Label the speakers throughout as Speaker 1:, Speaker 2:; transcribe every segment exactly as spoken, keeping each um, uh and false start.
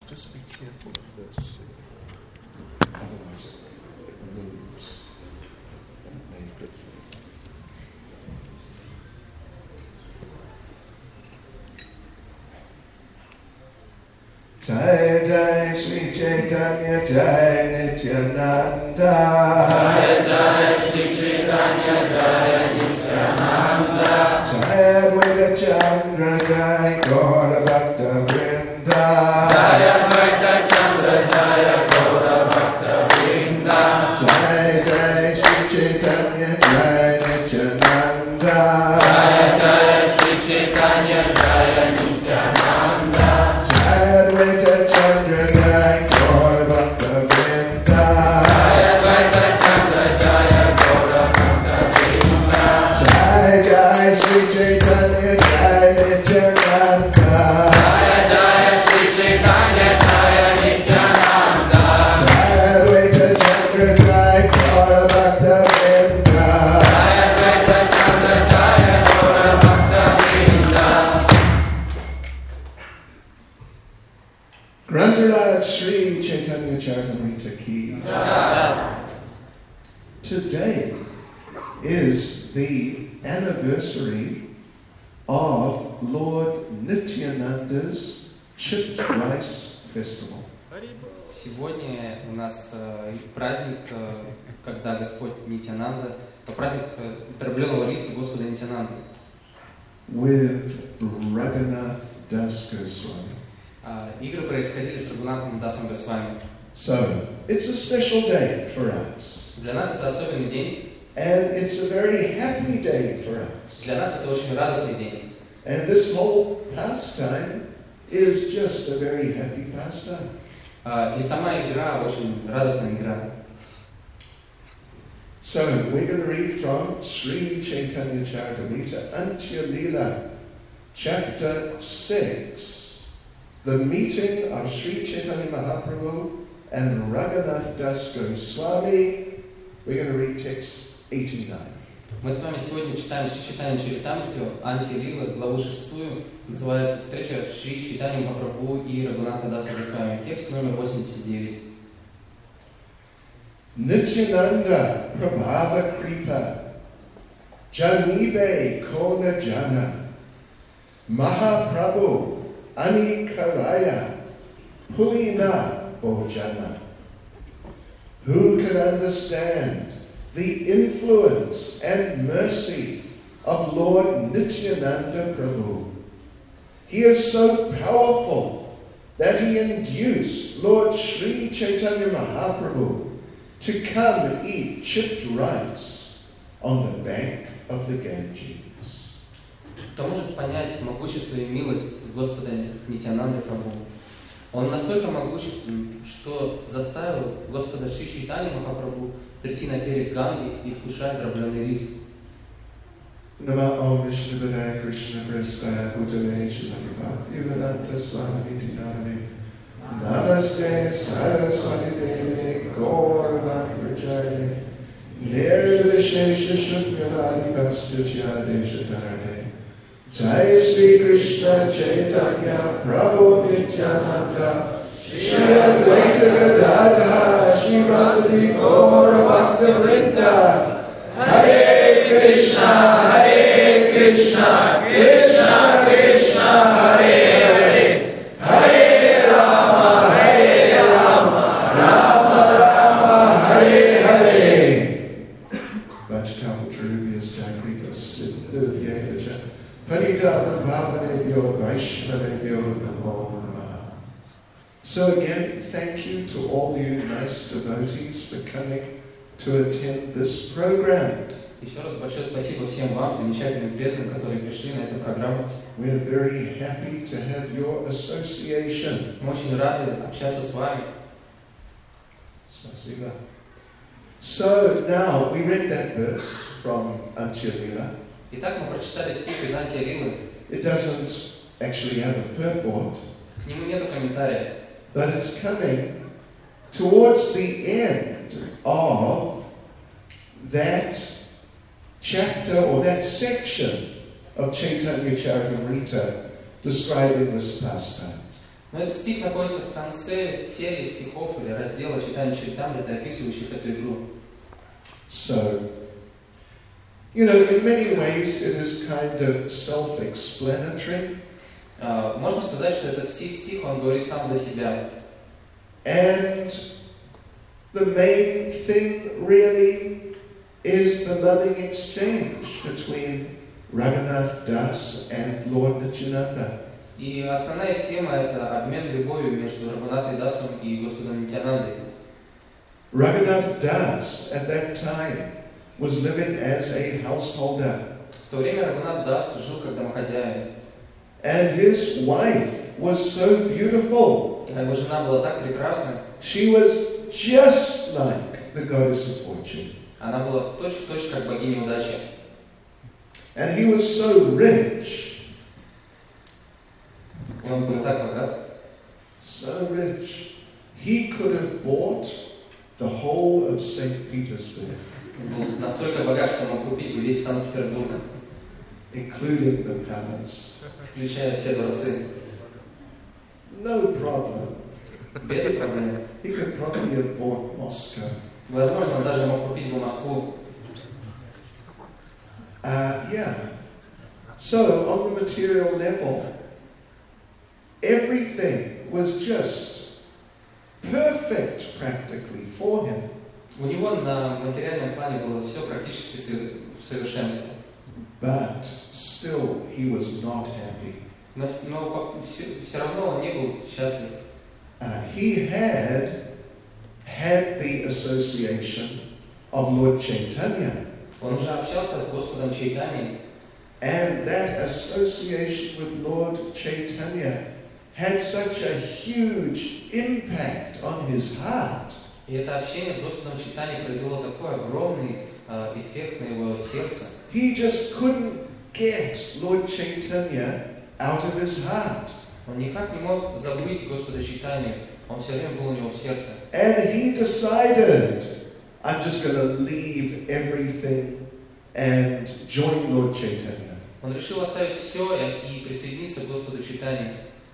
Speaker 1: Just be careful of this. Otherwise it, it moves. Don't make it. Jai Jai Shri Chaitanya Jai Nityananda.
Speaker 2: Jai Jai Shri Chaitanya Jai Nityananda.
Speaker 1: Jai Advaita Chandra Jai Gaura Bhakta Vrinda.
Speaker 2: Jai Advaita Chandra Jai Gaura Bhakta Vrinda.
Speaker 1: Jai Jai Shri Chaitanya Jai Nityananda.
Speaker 2: Jai Jai Shri Chaitanya Jai Nityananda.
Speaker 1: Advaita Chandra Jai Gaura Bhakta Vrinda.
Speaker 2: Jai Advaita Chandra Jai Gaura Bhakta Vrinda.
Speaker 1: Jai Jai Shri Chaitanya Jai Nityananda.
Speaker 2: Jai Jai Shri Chaitanya Jai Nityananda.
Speaker 1: Jai Advaita Chandra Jai Gaura Bhakta Vrinda.
Speaker 2: Jai Advaita Chandra Jai Gaura Bhakta Vrinda.
Speaker 1: Grantharaj Sri Chaitanya Charitamrita Ki. Today is the anniversary of Lord Nityananda's Chipped Rice Festival.
Speaker 3: Сегодня у нас э, праздник, э, когда Господь Нитянанда, э, праздник э, дробленого риса Господа Нитянанды.
Speaker 1: With Raghunath Das Goswami.
Speaker 3: Э, игры происходили с Рагунатом Дасом Госвами.
Speaker 1: So, it's a special day for us.
Speaker 3: Для нас это особенный день.
Speaker 1: And it's a very happy day for us.
Speaker 3: Для нас это очень радостный день.
Speaker 1: And this whole pastime is just a very happy pastime.
Speaker 3: Э, и сама игра очень радостная игра.
Speaker 1: So, we're going to read from Sri Chaitanya Charitamrita Antya Leela, chapter six, the meeting of Sri Chaitanya Mahaprabhu and Raghunath Das Goswami. We're going to read text eighty-nine.
Speaker 3: Мы с вами сегодня читаем Шри Чайтанья Чаритамриту, Анти Лила, главу шестую, называется «Встреча Шри Чайтаньи Махапрабху и Рагуната Даса Госвами». Текст номер восемьдесят девять.
Speaker 1: Nityananda Prabhava Kripa Janibe Kona Jana Mahaprabhu Anikaraya Pulina Bojana. Who can understand the influence and mercy of Lord Nityananda Prabhu? He is so powerful that he induced Lord Sri Chaitanya Mahaprabhu to come and eat chipped rice on the bank of the Ganges.
Speaker 3: Кто может понять могущество и милость Господа Нитянанды Прабху? Он настолько могуществен, что заставил Господа Шри Чайтанью Махапрабху прийти на берег Ганги и вкушать дробленый рис.
Speaker 1: Nama Om Vishnuvadaya Krishna Prasthaya Bhutale Shri Bhaktivedanta Swami Nityanande Namaste Saraswati Devi Gaurvani Prajayate Nirvishesha Shukravadi Pastutyadesha Dharane Jai Sri Krishna Chaitanya Prabhu Nityananda Shri Advaita Gadadhara Shri Vasadi Gaura Bhakta Vrinda Hare Krishna Hare Krishna Krishna Krishna Hare Hare Hare Rama Hare Rama Rama Rama Hare Hare Vajtapatrubhyas Jagrika Siddhu Vyevaja Paritana Bhavanebhyo Vaishnavebhyo Namo Namaha. So again, thank you to all you nice devotees for coming to attend this program.
Speaker 3: Еще раз большое спасибо всем вам, замечательным преданным, которые пришли на эту программу.
Speaker 1: We are very happy to have your association.
Speaker 3: Мы очень рады общаться с вами.
Speaker 1: Spasiba. So now we read that verse from Antya Leela.
Speaker 3: Итак, мы прочитали стих из Анти Лилы.
Speaker 1: It doesn't actually have a purport,
Speaker 3: К нему нету комментария.
Speaker 1: but it's coming towards the end of that chapter or that section of Chaitanya Charitamrita describing this pastime.
Speaker 3: Но этот стих находится в конце серии стихов или раздела читания Чаритамриты, описывающих эту игру.
Speaker 1: So, you know, in many ways it is kind of self-explanatory.
Speaker 3: Uh, можно сказать, что этот стих, стих, он говорит сам за себя.
Speaker 1: And the main thing really is the loving exchange between Raghunath Das and Lord Nityananda.
Speaker 3: И основная тема — это обмен любовью между Рагунатхой Дасом и Господом Нитьянандой.
Speaker 1: Raghunath Das at that time was living as a householder.
Speaker 3: В то время Рагунат Дас жил как домохозяин.
Speaker 1: And his wife was so beautiful.
Speaker 3: И его жена была так прекрасна.
Speaker 1: She was just like the goddess of fortune.
Speaker 3: Она была точь-в-точь как богиня удачи.
Speaker 1: And he was so rich.
Speaker 3: И он был так богат.
Speaker 1: So rich. He could have bought the whole of Saint Petersburg.
Speaker 3: Он был настолько богат, что мог купить весь Санкт-Петербург,
Speaker 1: Including the palace.
Speaker 3: включая все дворцы.
Speaker 1: No problem.
Speaker 3: Без проблем.
Speaker 1: He could probably have bought Moscow.
Speaker 3: Возможно, он даже мог купить бы Москву.
Speaker 1: Uh, yeah. So, on the material level, everything was just perfect practically for him.
Speaker 3: У него на материальном плане было все практически в совершенстве.
Speaker 1: But still, he was not happy.
Speaker 3: Но, но все, все равно он не был счастлив.
Speaker 1: Uh, he had had the association of Lord Chaitanya.
Speaker 3: Он уже общался с Господом Чайтаньей.
Speaker 1: And that association with Lord Chaitanya had such a huge impact on his heart.
Speaker 3: И это общение с Господом Чайтаньей произвело такой огромный э, эффект на его сердце.
Speaker 1: He just couldn't get Lord Chaitanya out of his heart.
Speaker 3: Он никак не мог забыть Господа Чайтанью. Он все время был у него в сердце.
Speaker 1: And he decided, I'm just going to leave everything and join Lord Chaitanya.
Speaker 3: Он решил оставить все и присоединиться к Господу Чайтанье.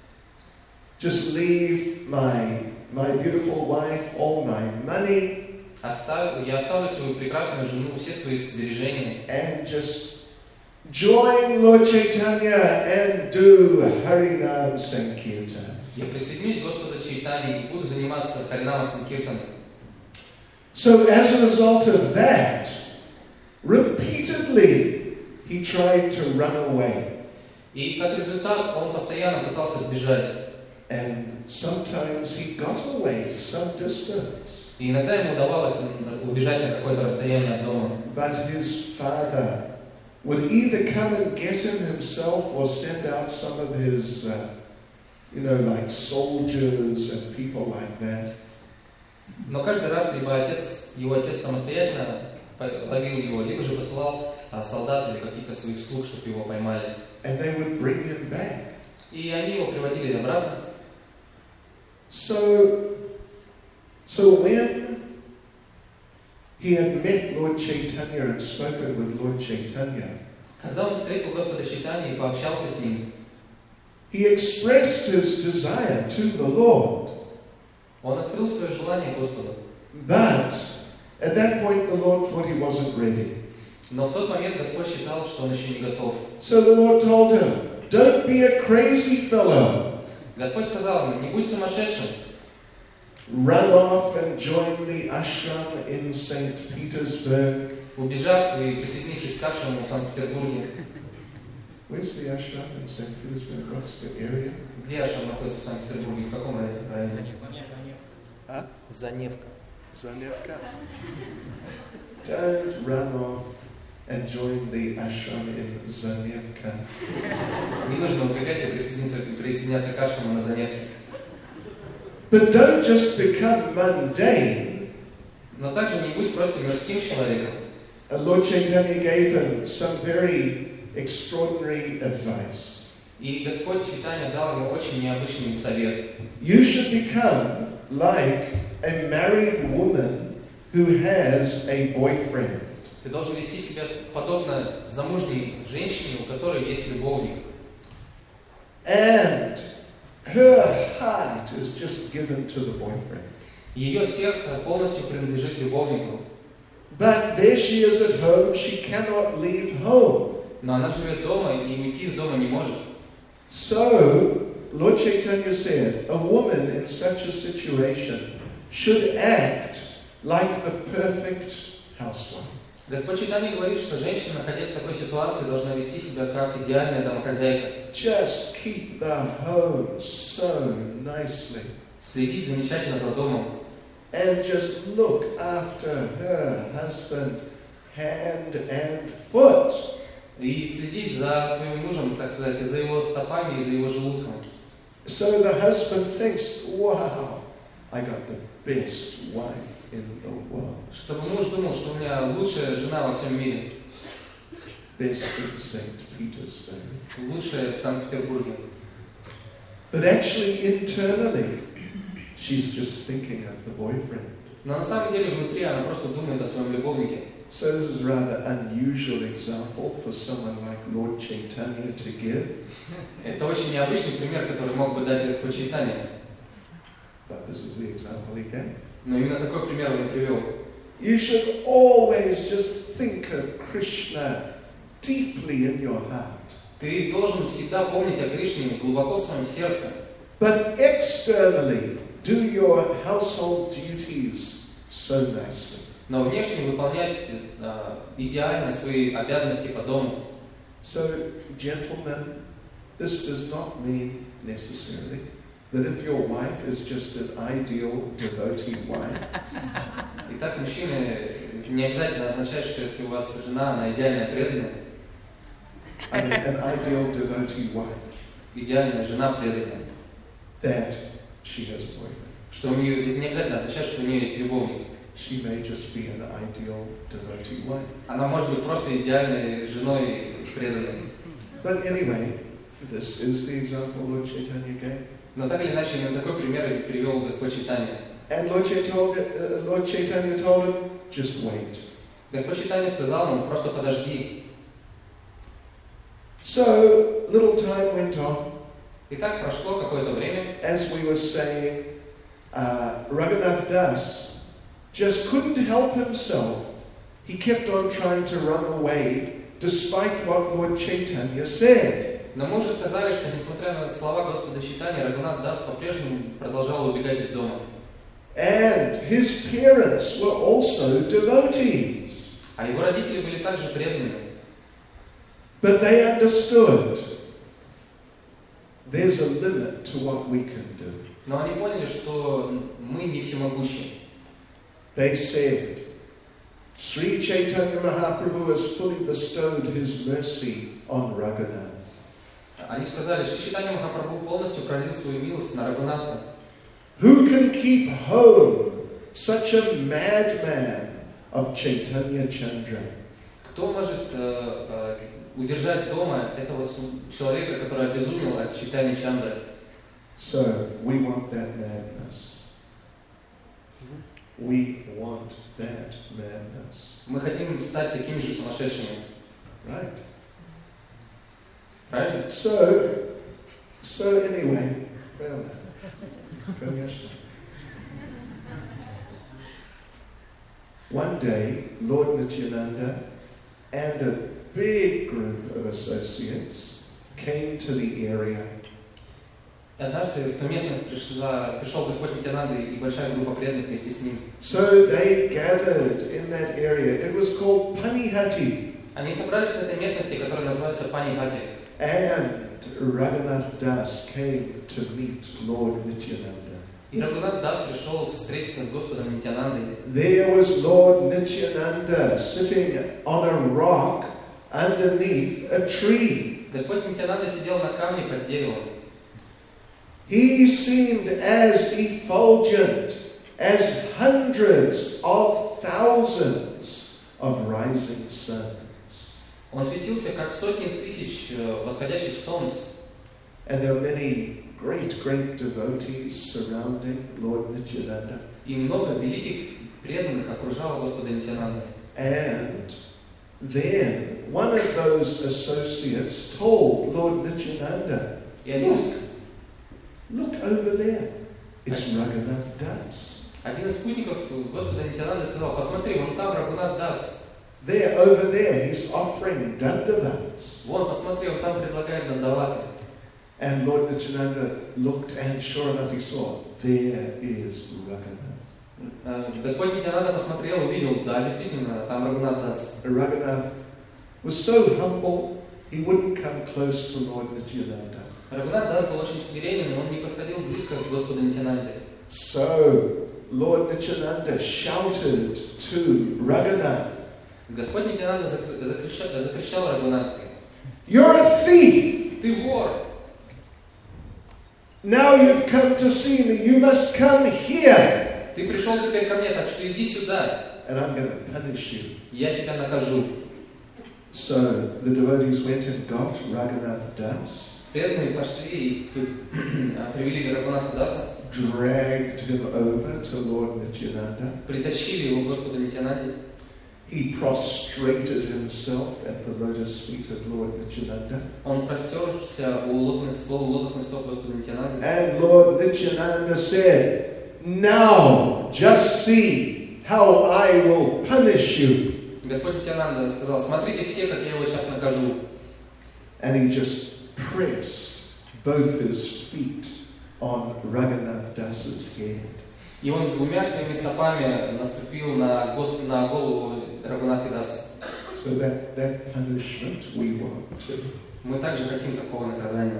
Speaker 1: Just leave my, my beautiful wife, all my money,
Speaker 3: Оставил, я оставлю свою прекрасную жену, все свои сбережения.
Speaker 1: and just join Lord Chaitanya and do Harinam Sankirtan.
Speaker 3: Я присоединюсь к Господу Чайтанье и буду заниматься Харинама Санкиртаном.
Speaker 1: So as a result of that, repeatedly he tried to run away.
Speaker 3: И как результат он постоянно пытался сбежать.
Speaker 1: And sometimes he got away some distance.
Speaker 3: И иногда ему удавалось убежать на какое-то расстояние от дома.
Speaker 1: But his father would either come and get him himself or send out some of his, uh, you know, like soldiers and people like that.
Speaker 3: Но каждый раз либо отец, его отец самостоятельно ловил его, либо же посылал а, солдат или каких-то своих слуг, чтобы его поймали.
Speaker 1: And they would bring him back.
Speaker 3: И они его приводили обратно.
Speaker 1: So, so when he had met Lord Chaitanya and spoken with Lord Chaitanya,
Speaker 3: Когда он встретил Господа Чайтанью и пообщался с ним,
Speaker 1: he expressed his desire to the Lord.
Speaker 3: он открыл свое желание Господу.
Speaker 1: But at that point the Lord thought he wasn't ready.
Speaker 3: Но в тот момент Господь считал, что он еще не готов.
Speaker 1: So the Lord told him, don't be a crazy fellow.
Speaker 3: Господь сказал ему: не будь сумасшедшим.
Speaker 1: Run off and join the ashram in Saint Petersburg.
Speaker 3: Убежав и присоединившись к ашраму в Санкт-Петербурге.
Speaker 1: Where's the ashram in Saint Petersburg? What's the area?
Speaker 3: Где ашрам находится в Санкт-Петербурге? В каком районе?
Speaker 1: Huh?
Speaker 3: Заневка.
Speaker 1: Zanevka. Don't run off and join the ashram in Zanevka.
Speaker 3: Не нужно убегать и присоединиться, присоединяться к ашраму на Заневке.
Speaker 1: But don't just become mundane.
Speaker 3: Но также не будь просто мирским человеком.
Speaker 1: And Lord Chaitanya gave him some very extraordinary advice.
Speaker 3: И Господь Чайтанья дал ему очень необычный совет.
Speaker 1: You should become like a married woman who has a boyfriend.
Speaker 3: Ты должен вести себя подобно замужней женщине, у которой есть любовник.
Speaker 1: And her heart is just given to the boyfriend.
Speaker 3: Ее сердце полностью принадлежит любовнику.
Speaker 1: But there she is at home, she cannot leave home.
Speaker 3: Но она живет дома и уйти из дома не может.
Speaker 1: So, Lord Chaitanya said, a woman in such a situation should act like the perfect housewife.
Speaker 3: Господь Чайтанья говорит, что женщина, находясь в такой ситуации, должна вести себя как идеальная домохозяйка.
Speaker 1: Just keep the home so nicely.
Speaker 3: Следить замечательно за домом.
Speaker 1: And just look after her husband hand and foot.
Speaker 3: И следить за своим мужем, так сказать, и за его стопами, и за его желудком.
Speaker 1: So the husband thinks, wow, I got the best wife in the world.
Speaker 3: Чтобы муж думал, что у меня лучшая жена во всем мире.
Speaker 1: Best in Saint Petersburg.
Speaker 3: Лучшая в Санкт-Петербурге.
Speaker 1: But actually, internally, she's just thinking of the boyfriend.
Speaker 3: Но на самом деле внутри она просто думает о своем любовнике.
Speaker 1: So this is a rather unusual example for someone like Lord Chaitanya to give.
Speaker 3: Это очень необычный пример, который мог бы дать Господь Чайтанья.
Speaker 1: But this is the example he gave.
Speaker 3: Но именно такой пример он и привел.
Speaker 1: You should always just think of Krishna deeply in your heart.
Speaker 3: Ты должен всегда помнить о Кришне глубоко в своем сердце.
Speaker 1: But externally, do your household duties so nicely.
Speaker 3: Но внешне выполнять э, идеально свои обязанности по дому.
Speaker 1: So, gentlemen, this does not mean necessarily that if your wife is just an ideal devotee wife,
Speaker 3: Итак, мужчины, не обязательно означает, что если у вас жена, она идеальная преданная,
Speaker 1: I mean, an ideal devotee wife,
Speaker 3: идеальная жена преданная,
Speaker 1: that she has a boyfriend.
Speaker 3: что у нее, это не обязательно означает, что у нее есть любовник.
Speaker 1: She may just be an ideal devotee wife.
Speaker 3: Она может быть просто идеальной женой преданной.
Speaker 1: But anyway, this is the example Lord Chaitanya gave.
Speaker 3: Но так или иначе, именно такой пример и привел Господь Чайтанья.
Speaker 1: And Lord Chaitanya, uh, Lord Chaitanya told him, just wait.
Speaker 3: Господь Чайтанья сказал ему, просто подожди.
Speaker 1: So, little time went on.
Speaker 3: И так прошло какое-то время.
Speaker 1: As we were saying, uh, Raghunath Das just couldn't help himself. He kept on trying to run away, despite what Lord Chaitanya said.
Speaker 3: Но мы уже сказали, что несмотря на слова Господа Чайтаньи, Рагунат Дас по-прежнему продолжал убегать из дома.
Speaker 1: And his parents were also devotees.
Speaker 3: А его родители были также преданными.
Speaker 1: But they understood there's a limit to what we can do.
Speaker 3: Но они поняли, что мы не всемогущи.
Speaker 1: They said, Sri Chaitanya Mahaprabhu has fully bestowed his mercy on Raghunath.
Speaker 3: Они сказали, что Чайтанья Махапрабху полностью пролил свою милость на Рагунатха.
Speaker 1: Who can keep home such a madman of Chaitanya Chandra?
Speaker 3: Кто может э, э, удержать дома этого человека, который обезумел от Чайтаньи Чандры?
Speaker 1: So, we want that madness. We want that madness.
Speaker 3: Мы хотим стать такими же сумасшедшими.
Speaker 1: Right?
Speaker 3: Правильно?
Speaker 1: So, so anyway, well, конечно. One day, Lord Nityananda and a big group of associates came to the area.
Speaker 3: Однажды в ту местность пришла, пришел Господь Нитянанда и большая группа преданных вместе с ним.
Speaker 1: So they gathered in that area. It was called Panihati.
Speaker 3: Они собрались в этой местности, которая называется Панихати.
Speaker 1: And Raghunath Das came to meet Lord Nityananda.
Speaker 3: И Рагунат Дас пришел встретиться с Господом Нитянандой.
Speaker 1: There was Lord Nityananda sitting on a rock underneath a tree.
Speaker 3: Господь Нитянанда сидел на камне под деревом.
Speaker 1: He seemed as effulgent as hundreds of thousands of rising suns.
Speaker 3: Он светился, как сотни тысяч восходящих солнц.
Speaker 1: And there were many great, great devotees surrounding Lord Nityananda.
Speaker 3: И много великих преданных окружало Господа Нитянанда.
Speaker 1: And then one of those associates told Lord Nityananda,
Speaker 3: И один из,
Speaker 1: Look over there. It's Raghunath Das.
Speaker 3: Один из спутников Господа Нитянанды сказал: посмотри, вон там Рагунат Дас.
Speaker 1: There, over there, he's offering dandavats.
Speaker 3: Вон, посмотри, он там предлагает дандаваты.
Speaker 1: And Lord Nityananda looked, and sure enough he saw, there is Raghunath.
Speaker 3: Господь Нитянанда посмотрел, увидел, да, действительно, там Рагунат Дас.
Speaker 1: Raghunath was so humble, he wouldn't come close to Lord Nityananda.
Speaker 3: Рагунат Дас был очень смиренен, он не подходил близко к Господу Нитянанде.
Speaker 1: So, Lord Nityananda shouted to Raghunath,
Speaker 3: Господь Нитянанда закричал, закричал Рагунату:
Speaker 1: "You're a thief!
Speaker 3: Ты вор!
Speaker 1: Now you've come to see me, you must come here!
Speaker 3: Ты пришел теперь ко мне, так что иди сюда,
Speaker 1: And I'm going to punish you."
Speaker 3: я тебя накажу.
Speaker 1: So, the devotees went and got Raghunath Das,
Speaker 3: Преданные пошли и привели Рагунатха Даса,
Speaker 1: dragged him over to Lord Nityananda.
Speaker 3: притащили его к Господу Нитянанде.
Speaker 1: He prostrated himself at the lotus feet of Lord Nityananda.
Speaker 3: Он простерся у лотных стол, лотосных стоп Господа Нитянанды.
Speaker 1: And Lord Nityananda said, "Now, just see how I will punish you."
Speaker 3: Господь Нитянанда сказал: смотрите все, как я его сейчас накажу.
Speaker 1: And he just pressed both his feet on Raghunath Das's head.
Speaker 3: И он двумя своими стопами наступил на, Госп... на голову Рагунатхи Даса.
Speaker 1: So that, that punishment we want too.
Speaker 3: Мы также хотим такого наказания.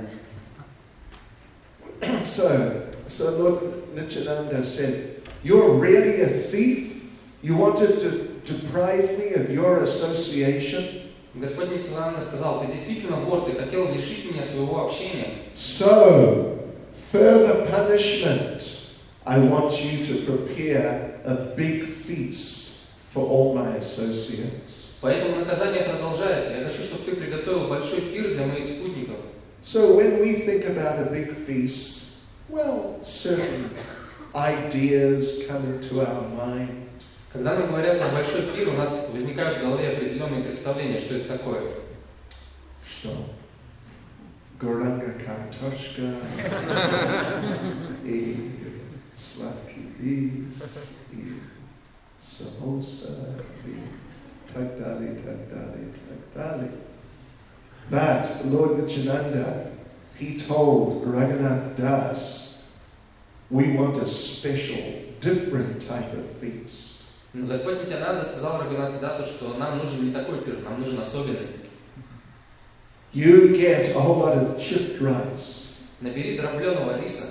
Speaker 1: So, so Lord Nityananda said, "You're really a thief? You wanted to deprive me of your association?"
Speaker 3: Господь Нитянанда сказал: ты действительно вор, ты хотел лишить меня своего общения.
Speaker 1: So, further punishment. I want you to prepare a big feast for all my associates.
Speaker 3: Поэтому наказание продолжается. Я хочу, чтобы ты приготовил большой пир для моих спутников.
Speaker 1: So when we think about a big feast, well, certain ideas come into our mind.
Speaker 3: Когда нам говорят о большой пир, у нас возникают в голове определенные представления, что это такое.
Speaker 1: Что? Goranga kartoshka, и сладкий рис, и самоса, и так далее, так далее, так далее. But Lord Nityananda, he told Raghunath Das, we want a special, different type of feast.
Speaker 3: Но Господь Нитянанда сказал Рагунатхе Дасу, что нам нужен не такой пир, нам нужен особенный.
Speaker 1: You get a whole lot of chipped rice.
Speaker 3: Набери дробленого риса.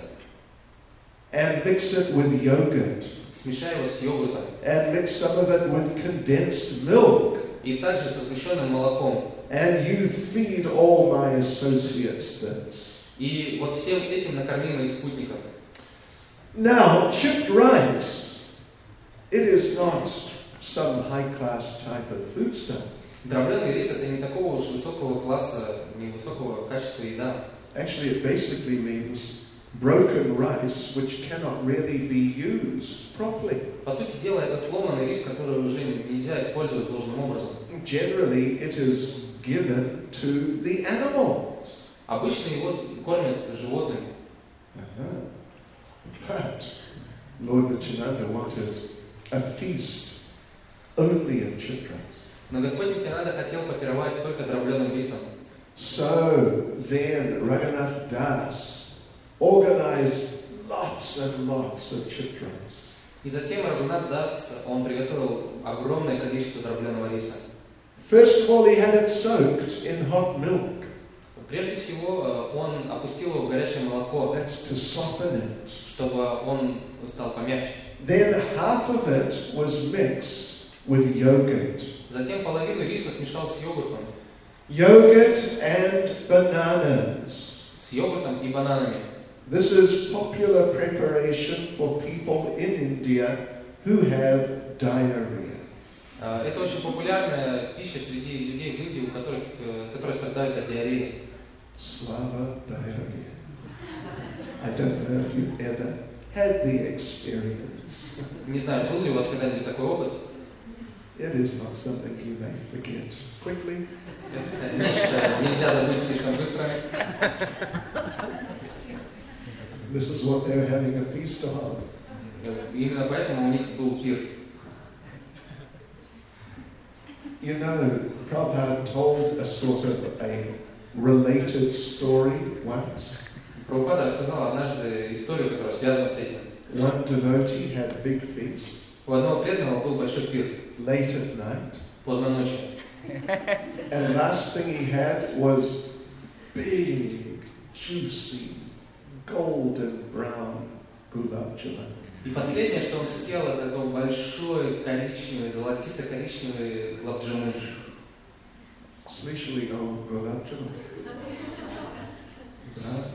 Speaker 1: And mix it with yogurt.
Speaker 3: Смешай его с йогуртом.
Speaker 1: And mix some of it with condensed milk.
Speaker 3: И также со сгущенным молоком.
Speaker 1: And you feed all my associates this.
Speaker 3: И вот всем этим накорми моих спутников.
Speaker 1: Now, chipped rice, it is not some high-class type of foodstuff.
Speaker 3: Дробленый рис — это не такого уж высокого класса, не высокого качества еда.
Speaker 1: Actually, it basically means broken rice which cannot really be used properly.
Speaker 3: По сути дела, это сломанный рис, который уже нельзя использовать должным образом.
Speaker 1: Generally, it is given to the animals.
Speaker 3: Обычно его кормят животным.
Speaker 1: Uh-huh. But Lord Nityananda wanted a feast only of chipped rice.
Speaker 3: Но Господь Нитянанда хотел попировать только дробленым рисом.
Speaker 1: So then Raghunath Das organized lots and lots of chipped rice.
Speaker 3: И затем Рагунат Дас, он приготовил огромное количество дробленого риса.
Speaker 1: First of all, he had it soaked in hot milk.
Speaker 3: Прежде всего, он опустил его в горячее молоко,
Speaker 1: That's to soften it.
Speaker 3: чтобы он стал помягче.
Speaker 1: Then half of it was mixed with yogurt.
Speaker 3: Затем половину риса смешал с йогуртом.
Speaker 1: Yogurt and bananas.
Speaker 3: С йогуртом и бананами.
Speaker 1: This is popular preparation for people in India who have diarrhea.
Speaker 3: Это очень популярная пища среди людей в Индии, у которых, которые страдают от диареи.
Speaker 1: Slava diarrhea. I don't know if you've ever had the experience.
Speaker 3: Не знаю, был ли у вас когда-нибудь такой опыт?
Speaker 1: It is not something you may forget quickly.
Speaker 3: Нечто нельзя забыть слишком быстро.
Speaker 1: This is what they were having a feast on.
Speaker 3: Именно поэтому у них был пир.
Speaker 1: You know, Prabhupada told a sort of a related story once.
Speaker 3: Прабхупада рассказал однажды историю, которая связана с этим.
Speaker 1: One devotee had a big feast.
Speaker 3: У одного преданного был большой пир.
Speaker 1: Late at night.
Speaker 3: Поздно ночью.
Speaker 1: And last thing he had was big, juicy, golden brown gulab jamun.
Speaker 3: И последнее, что он съел, это такой большой коричневый, золотисто-коричневый гулаб-джамун.
Speaker 1: Слышали о гулаб-джамун? Да?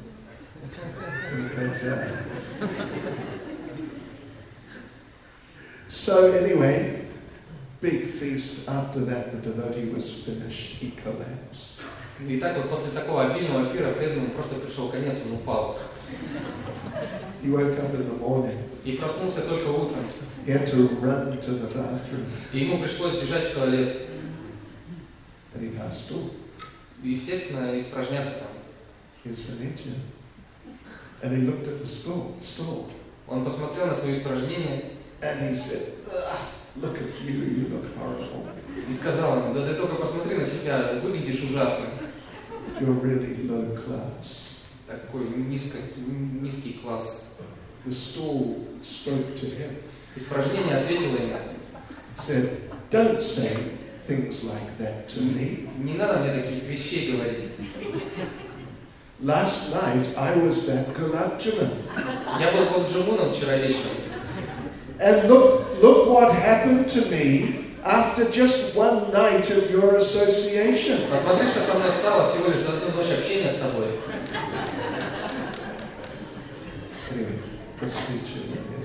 Speaker 1: So anyway, big feast. After that, the devotee was finished. He collapsed.
Speaker 3: И так вот после такого обильного пира преданному просто пришел конец, он упал.
Speaker 1: He woke up in the morning.
Speaker 3: И проснулся только утром.
Speaker 1: He had to run to the bathroom.
Speaker 3: И ему пришлось бежать в туалет.
Speaker 1: And he passed through.
Speaker 3: Естественно, испражняться там.
Speaker 1: Here's Venetia. And he looked at the stall. stall.
Speaker 3: Он посмотрел на свои испражнения.
Speaker 1: And he said, look at you, you look horrible.
Speaker 3: И сказал ему, да ты только посмотри на себя, выглядишь ужасно.
Speaker 1: You're really low class.
Speaker 3: Такой низко, низкий класс.
Speaker 1: The stool spoke to him.
Speaker 3: Испражнение ответило ему.
Speaker 1: Said, don't say things like that to me.
Speaker 3: Не надо мне таких вещей говорить.
Speaker 1: Last night I was that gulab jamun.
Speaker 3: Я был гулаб-джамуном вчера вечером.
Speaker 1: And look, look what happened to me after just one night of your association.
Speaker 3: Посмотри, что со мной стало всего лишь за одну ночь общения с тобой.
Speaker 1: Anyway, let's teach you.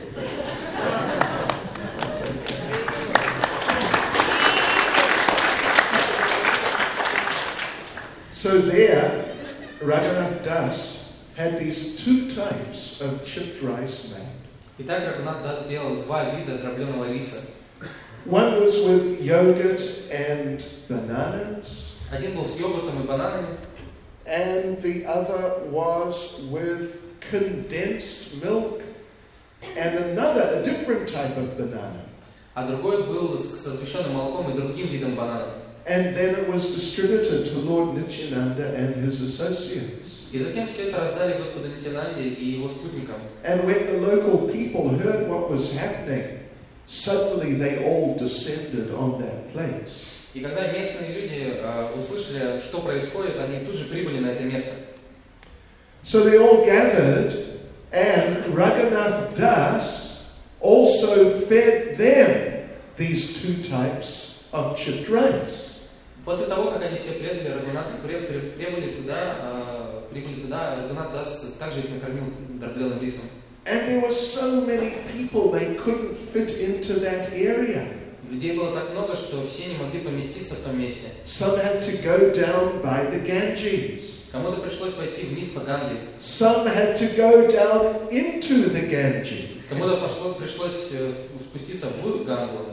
Speaker 1: So there, Raghunath Das had these two types of chipped rice made.
Speaker 3: Итак, Рагунат Дас сделал два вида дробленого риса.
Speaker 1: One was with yogurt and bananas.
Speaker 3: Один был с йогуртом и бананами.
Speaker 1: And the other was with condensed milk and another, a different type of banana.
Speaker 3: А другой был со сгущенным молоком и другим видом бананов.
Speaker 1: And then it was distributed to Lord Nityananda and his associates.
Speaker 3: И затем все это раздали Господу Нитянанде и его спутникам.
Speaker 1: And when the local people heard what was happening, suddenly they all descended on that place.
Speaker 3: И когда местные люди uh, услышали, что происходит, они тут же прибыли на это место.
Speaker 1: So they all gathered, and Raghunath Das also fed them these two types of chipped rice.
Speaker 3: После того, как они все прибыли, Рагунат прибыли туда, uh, прибыли туда, Рагунат Дас также их накормил дробленым рисом.
Speaker 1: And there were so many people they couldn't fit into that area.
Speaker 3: Людей было так много, что все не могли поместиться в том месте.
Speaker 1: Some had to go down by the Ganges.
Speaker 3: Кому-то пришлось пойти вниз по Ганге.
Speaker 1: Some had to go down into the Ganges.
Speaker 3: Кому-то пришлось спуститься в Гангу.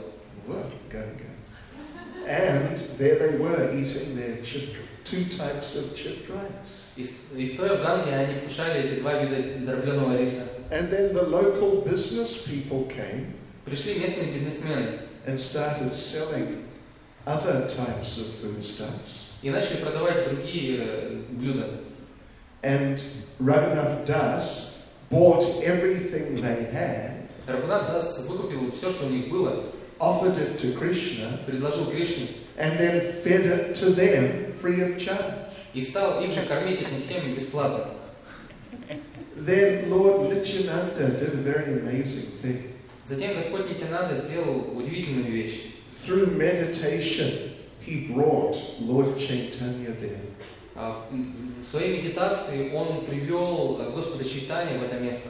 Speaker 1: And there they were eating their chipped, two types of chipped rice.
Speaker 3: И, и стоя в Ганге, они вкушали эти два вида дробленого риса.
Speaker 1: And then the local business people came.
Speaker 3: Пришли местные бизнесмены.
Speaker 1: And started selling other types of foodstuffs.
Speaker 3: И начали продавать другие блюда.
Speaker 1: And Raghunath Das bought everything they had.
Speaker 3: Рагунат Дас выкупил все, что у них было.
Speaker 1: Offered it to Krishna.
Speaker 3: Предложил Кришне.
Speaker 1: And then fed it to them free of charge.
Speaker 3: И стал их же кормить этим всем бесплатно.
Speaker 1: Then Lord Nityananda did a very amazing thing.
Speaker 3: Затем Господь Нитянанда сделал удивительную вещь.
Speaker 1: Through meditation, he brought Lord Chaitanya there.
Speaker 3: В своей медитации он привел Господа Чайтанью в это место.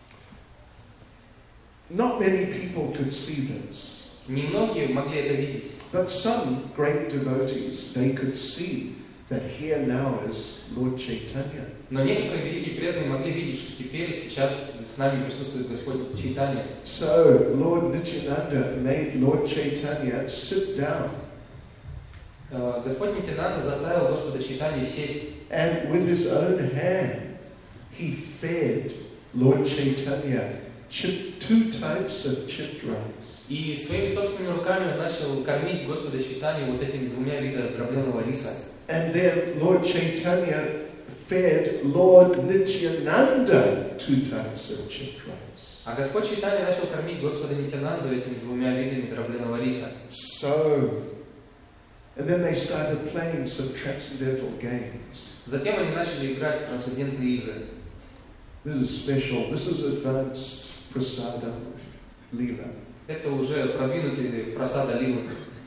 Speaker 1: Not many people could see this.
Speaker 3: Немногие могли это видеть.
Speaker 1: But some great devotees, they could see that here now is Lord Chaitanya.
Speaker 3: Но некоторые великие преданные могли видеть, что теперь, сейчас с нами присутствует Господь Чайтанья.
Speaker 1: So Lord Nityananda made Lord Chaitanya sit down.
Speaker 3: Господь Нитянанда заставил Господа Чайтанью сесть.
Speaker 1: And with his own hand, he fed Lord Chaitanya chip, two types of chipped rice.
Speaker 3: И своими собственными руками он начал кормить Господа Чайтанью вот этими двумя видами дробленого риса.
Speaker 1: And then Lord Chaitanya fed Lord Nityananda two types of chipped rice.
Speaker 3: А Господь Чайтанья начал кормить Господа Нитянанду этими двумя видами дробленого риса.
Speaker 1: So, and then they started playing some transcendental games.
Speaker 3: Затем они начали играть в трансцендентные игры.
Speaker 1: This is special. This is advanced prasada lila.
Speaker 3: Это уже продвинутый прасада лилы.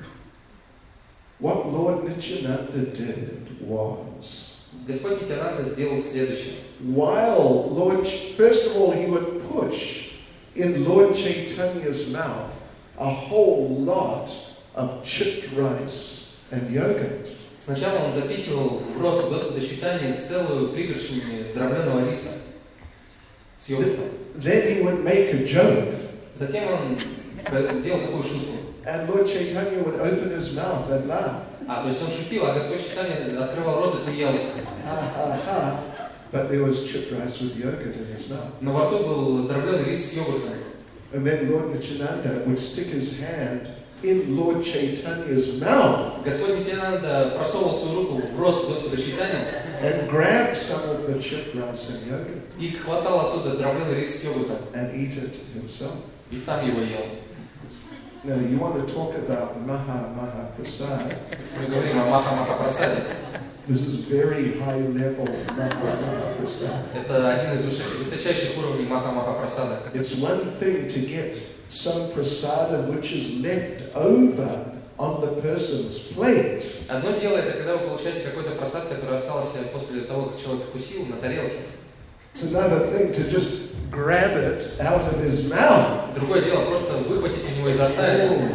Speaker 1: What Lord Nityananda did was,
Speaker 3: Господь Нитянанда сделал следующее.
Speaker 1: while Lord, first of all, he would push in Lord Chaitanya's mouth a whole lot of chipped rice and yogurt.
Speaker 3: Сначала он запихивал в рот Господа Чайтаньи целую пригоршню дробленого риса с йогуртом.
Speaker 1: Then he would make a joke,
Speaker 3: Затем он делал такую шутку.
Speaker 1: and Lord Chaitanya would open his mouth and laugh.
Speaker 3: А, то есть он шутил, а Господь Чайтанья открывал рот и смеялся.
Speaker 1: Ha ha ha. But there was chipped rice with yogurt in his mouth.
Speaker 3: Но во рту был дробленый рис с йогуртом.
Speaker 1: And then Lord Nityananda would stick his hand in Lord Chaitanya's mouth
Speaker 3: Господь Нитянанда просовывал свою руку в рот Господа Чайтаньи
Speaker 1: and grab some of the chipped rice and yogurt
Speaker 3: и хватал оттуда дробленый рис с йогуртом.
Speaker 1: and eat it himself.
Speaker 3: И сам его ел.
Speaker 1: Now, you want to talk about Maha Maha Prasad.
Speaker 3: Мы говорим о Маха-Маха-Прасаде.
Speaker 1: This is very high level Maha Maha Prasad.
Speaker 3: Это один из высочайших уровней Маха-Маха-Прасада.
Speaker 1: It's one thing to get some prasada which is left over on the person's plate.
Speaker 3: Одно дело, это когда вы получаете какой-то просад, который остался после того, как человек вкусил на тарелке.
Speaker 1: It's another thing to just grab it out of his mouth.
Speaker 3: Другое дело просто выхватить у него изо рта.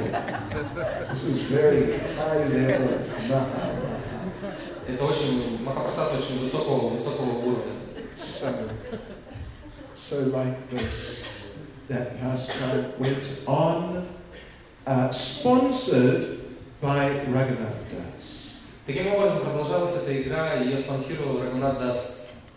Speaker 1: Oh, this is very high level Maha.
Speaker 3: Это очень, Махапрасад очень высокого, высокого уровня.
Speaker 1: So, so like this, that pastime went on, uh, sponsored by Raghunath Das.
Speaker 3: Таким образом продолжалась эта игра, ее спонсировал Рагунат Дас.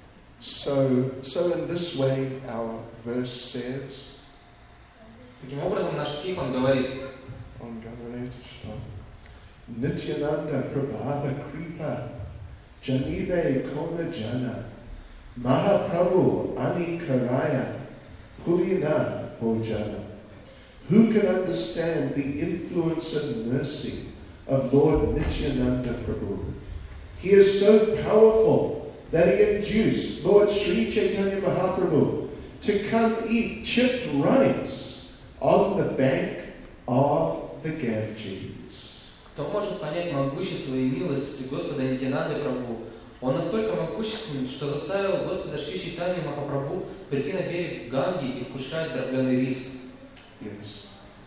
Speaker 1: So, so in this way, our verse says,
Speaker 3: Таким образом наш стих, он говорит:
Speaker 1: on Gavareta Nityananda Prabhava Kripa Janive Kona Jana Mahaprabhu Anikaraya Pulina Bojana. Who can understand the influence and mercy of Lord Nityananda Prabhu? He is so powerful that he induced Lord Sri Chaitanya Mahaprabhu to come eat chipped rice on the bank of the Ganges.
Speaker 3: Кто может понять могущество и милость Господа Нитянанды Прабху? Он настолько могущественен, что заставил Господа Шри Чайтанью Махапрабху прийти на берег Ганги и вкушать дробленый рис.
Speaker 1: Yes.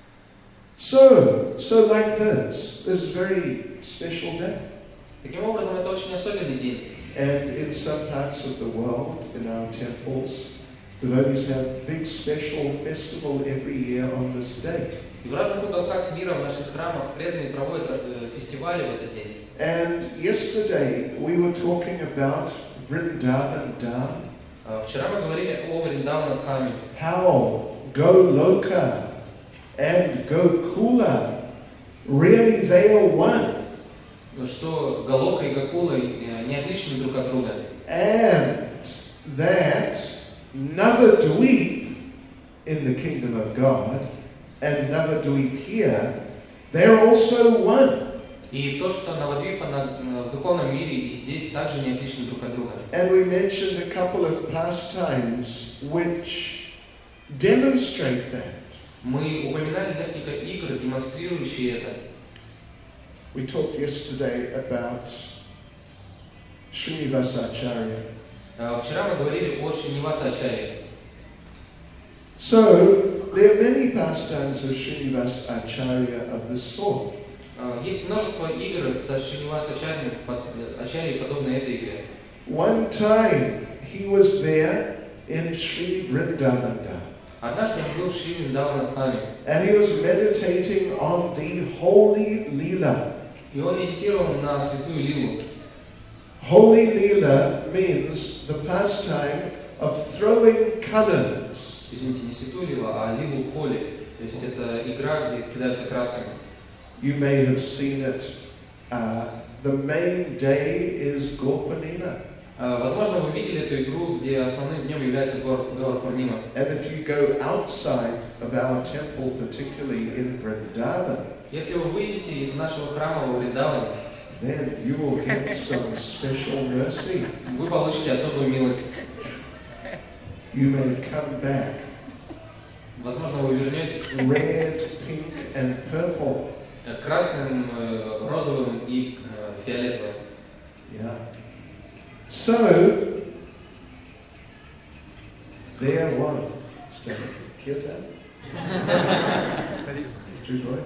Speaker 1: So, so like this, this very special day.
Speaker 3: Таким образом, это очень особенный день.
Speaker 1: And in some parts of the world, in our temples, devotees have big special festival every year on this day.
Speaker 3: И в разных уголках мира, в наших храмах, преданные проводят фестивали в этот день.
Speaker 1: And yesterday we were talking about Vrindavan Dham.
Speaker 3: Вчера мы говорили о Вриндаванадхаме.
Speaker 1: How Goloka and Gokula, really they are one.
Speaker 3: Что Галока и Гакула не отличны друг от друга.
Speaker 1: And that Navadvip in the kingdom of God and Navadvip here, they're also one.
Speaker 3: И то, что Навадвипа в духовном мире и здесь также не отличны друг от друга.
Speaker 1: And we mentioned a couple of pastimes which demonstrate that.
Speaker 3: Мы упоминали несколько игр, демонстрирующие это.
Speaker 1: We talked yesterday about Srinivasa Acharya.
Speaker 3: Вчера мы говорили о Шриниваса Ачарье.
Speaker 1: So, there are many pastimes of Srinivasa Acharya of this sort.
Speaker 3: Есть множество игр со Шриниваса Ачарьей, подобной этой игре.
Speaker 1: One time, he was there in Sri Vrindavana.
Speaker 3: Однажды он был в Шри Вриндаванадхаме.
Speaker 1: And he was meditating on the holy Leela.
Speaker 3: И он медитировал на святую лилу.
Speaker 1: Holy Leela means the pastime of throwing colors.
Speaker 3: Извините, не святую лила, а лилу холи. То есть это игра, где кидаются красками.
Speaker 1: You may have seen it. Uh, the main day is Gorpanima.
Speaker 3: Uh, возможно, вы видели эту игру, где основным днем является Гаур Пурнима.
Speaker 1: And if you go outside of our temple, particularly in Vrindavan,
Speaker 3: Если вы выйдете из нашего храма во Вриндаване,
Speaker 1: then you will get some special mercy.
Speaker 3: вы получите особую милость.
Speaker 1: You may come back
Speaker 3: Возможно, вы вернетесь
Speaker 1: red, pink, and purple.
Speaker 3: красным, розовым и фиолетовым.
Speaker 1: Yeah. So, there was. Kirtan? True boy.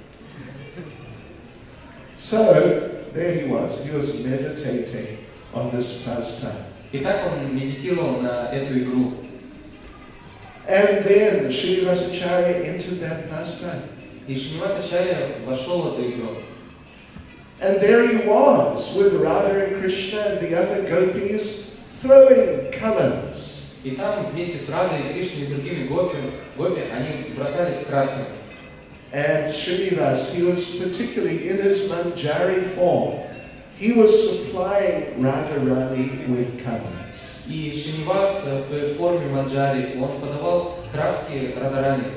Speaker 1: So, there he was. He was meditating on this pastime.
Speaker 3: Итак, он медитировал на эту игру.
Speaker 1: And then Srinivasacharya entered that pastime.
Speaker 3: И Шривасачарья вошел в эту игру.
Speaker 1: And there he was with Radha and Krishna and the other gopis throwing colors.
Speaker 3: И там вместе с Радой, Кришной и другими гопи, гопи они бросались красками.
Speaker 1: And Srinivas, he was particularly in his Manjari form. He was supplying Radharani with colors.
Speaker 3: И Шривас в своей форме манджари, он подавал краски Радарани.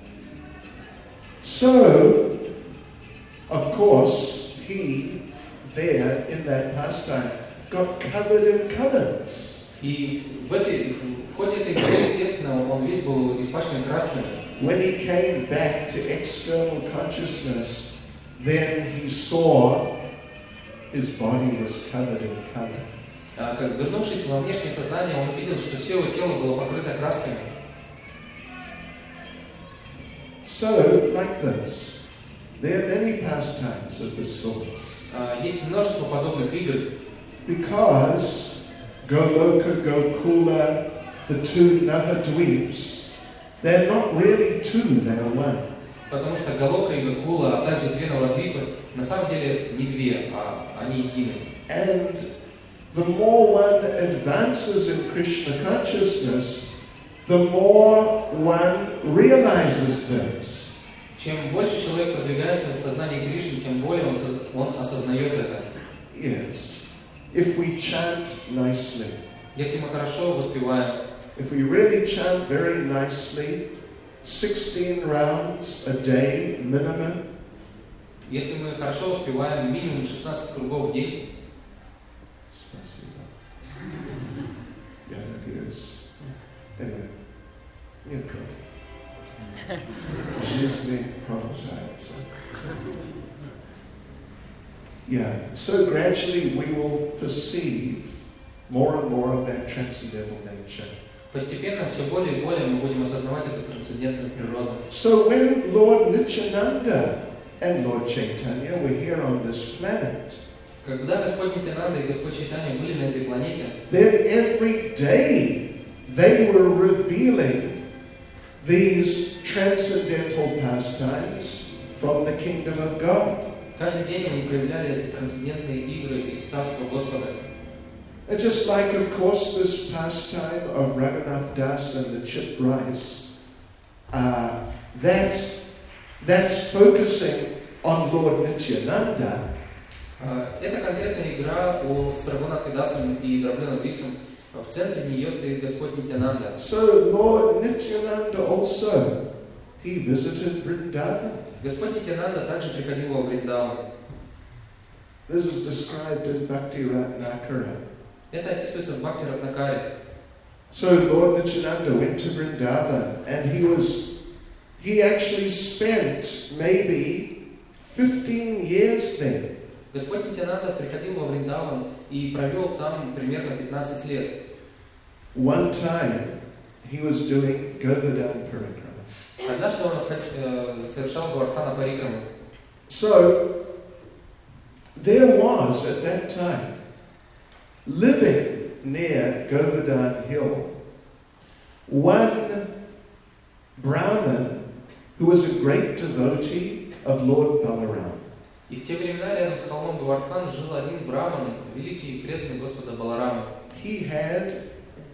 Speaker 1: So, of course, he, there in that pastime, got covered in colors.
Speaker 3: И в, этой, в ходе этой игры, естественно, он весь был испачкан красками.
Speaker 1: When he came back to external consciousness, then he saw his body was covered in color.
Speaker 3: А, как, вернувшись во внешнее сознание, он увидел, что все его тело было покрыто красками.
Speaker 1: So, like this, there are many pastimes of this sort.
Speaker 3: А, есть множество подобных игр,
Speaker 1: Because Goloka, Gokula, the two Navadweeps, they're not really two, they're one.
Speaker 3: потому что Галока и Гакула, а также две Навадвипы, на самом деле не две, а они едины.
Speaker 1: And the more one advances in Krishna consciousness, the more one realizes this.
Speaker 3: Чем больше человек продвигается в сознании Кришны, тем более он, соз... он осознает это.
Speaker 1: Yes. If we chant nicely,
Speaker 3: Если мы хорошо воспеваем,
Speaker 1: if we really chant very nicely, sixteen rounds a day minimum,
Speaker 3: если мы хорошо воспеваем минимум шестнадцать кругов в день,
Speaker 1: yeah, it is. Anyway, не правда. Жизнь продолжается. Yeah, so gradually we will perceive more and more of that transcendental nature.
Speaker 3: постепенно все более и более мы будем осознавать эту трансцендентную природу.
Speaker 1: So when Lord Nityananda and Lord Chaitanya were here on this planet,
Speaker 3: Когда Господь Нитянанда и Господь Чайтанья были на этой планете,
Speaker 1: then every day they were revealing these transcendental pastimes from the kingdom of God.
Speaker 3: каждый день они проявляли эти трансцендентные игры из Царства Господа.
Speaker 1: And just like, of course, this pastime of Raghunath Das and the chip rice, uh, that, that's focusing on Lord Nityananda.
Speaker 3: Это конкретная игра о с Рагунатхой Дасом и дробленым рисом. В центре нее стоит Господь Нитянанда.
Speaker 1: So Lord Nityananda also, he visited Vrindavan.
Speaker 3: Господь Нитянанда также приходил во Вриндаван.
Speaker 1: This is described in Bhakti Ratnakara.
Speaker 3: Это описывается в Бхакти Ратнакаре.
Speaker 1: So Lord Nityananda went to Vrindavan and he was, he actually spent maybe fifteen years there.
Speaker 3: Господь Нитянанда приходил во Вриндаван и провел там примерно пятнадцать лет.
Speaker 1: One time he was doing Govardhan Parikrama.
Speaker 3: Однажды он э, совершал Гавардхана Парикраму.
Speaker 1: So there was at that time, living near Govardhan Hill, one Brahmin who was a great devotee of Lord Balaram.
Speaker 3: И в те времена рядом с холмом Гавардхан жил один браман, великий и преданный Господа Баларама.
Speaker 1: He had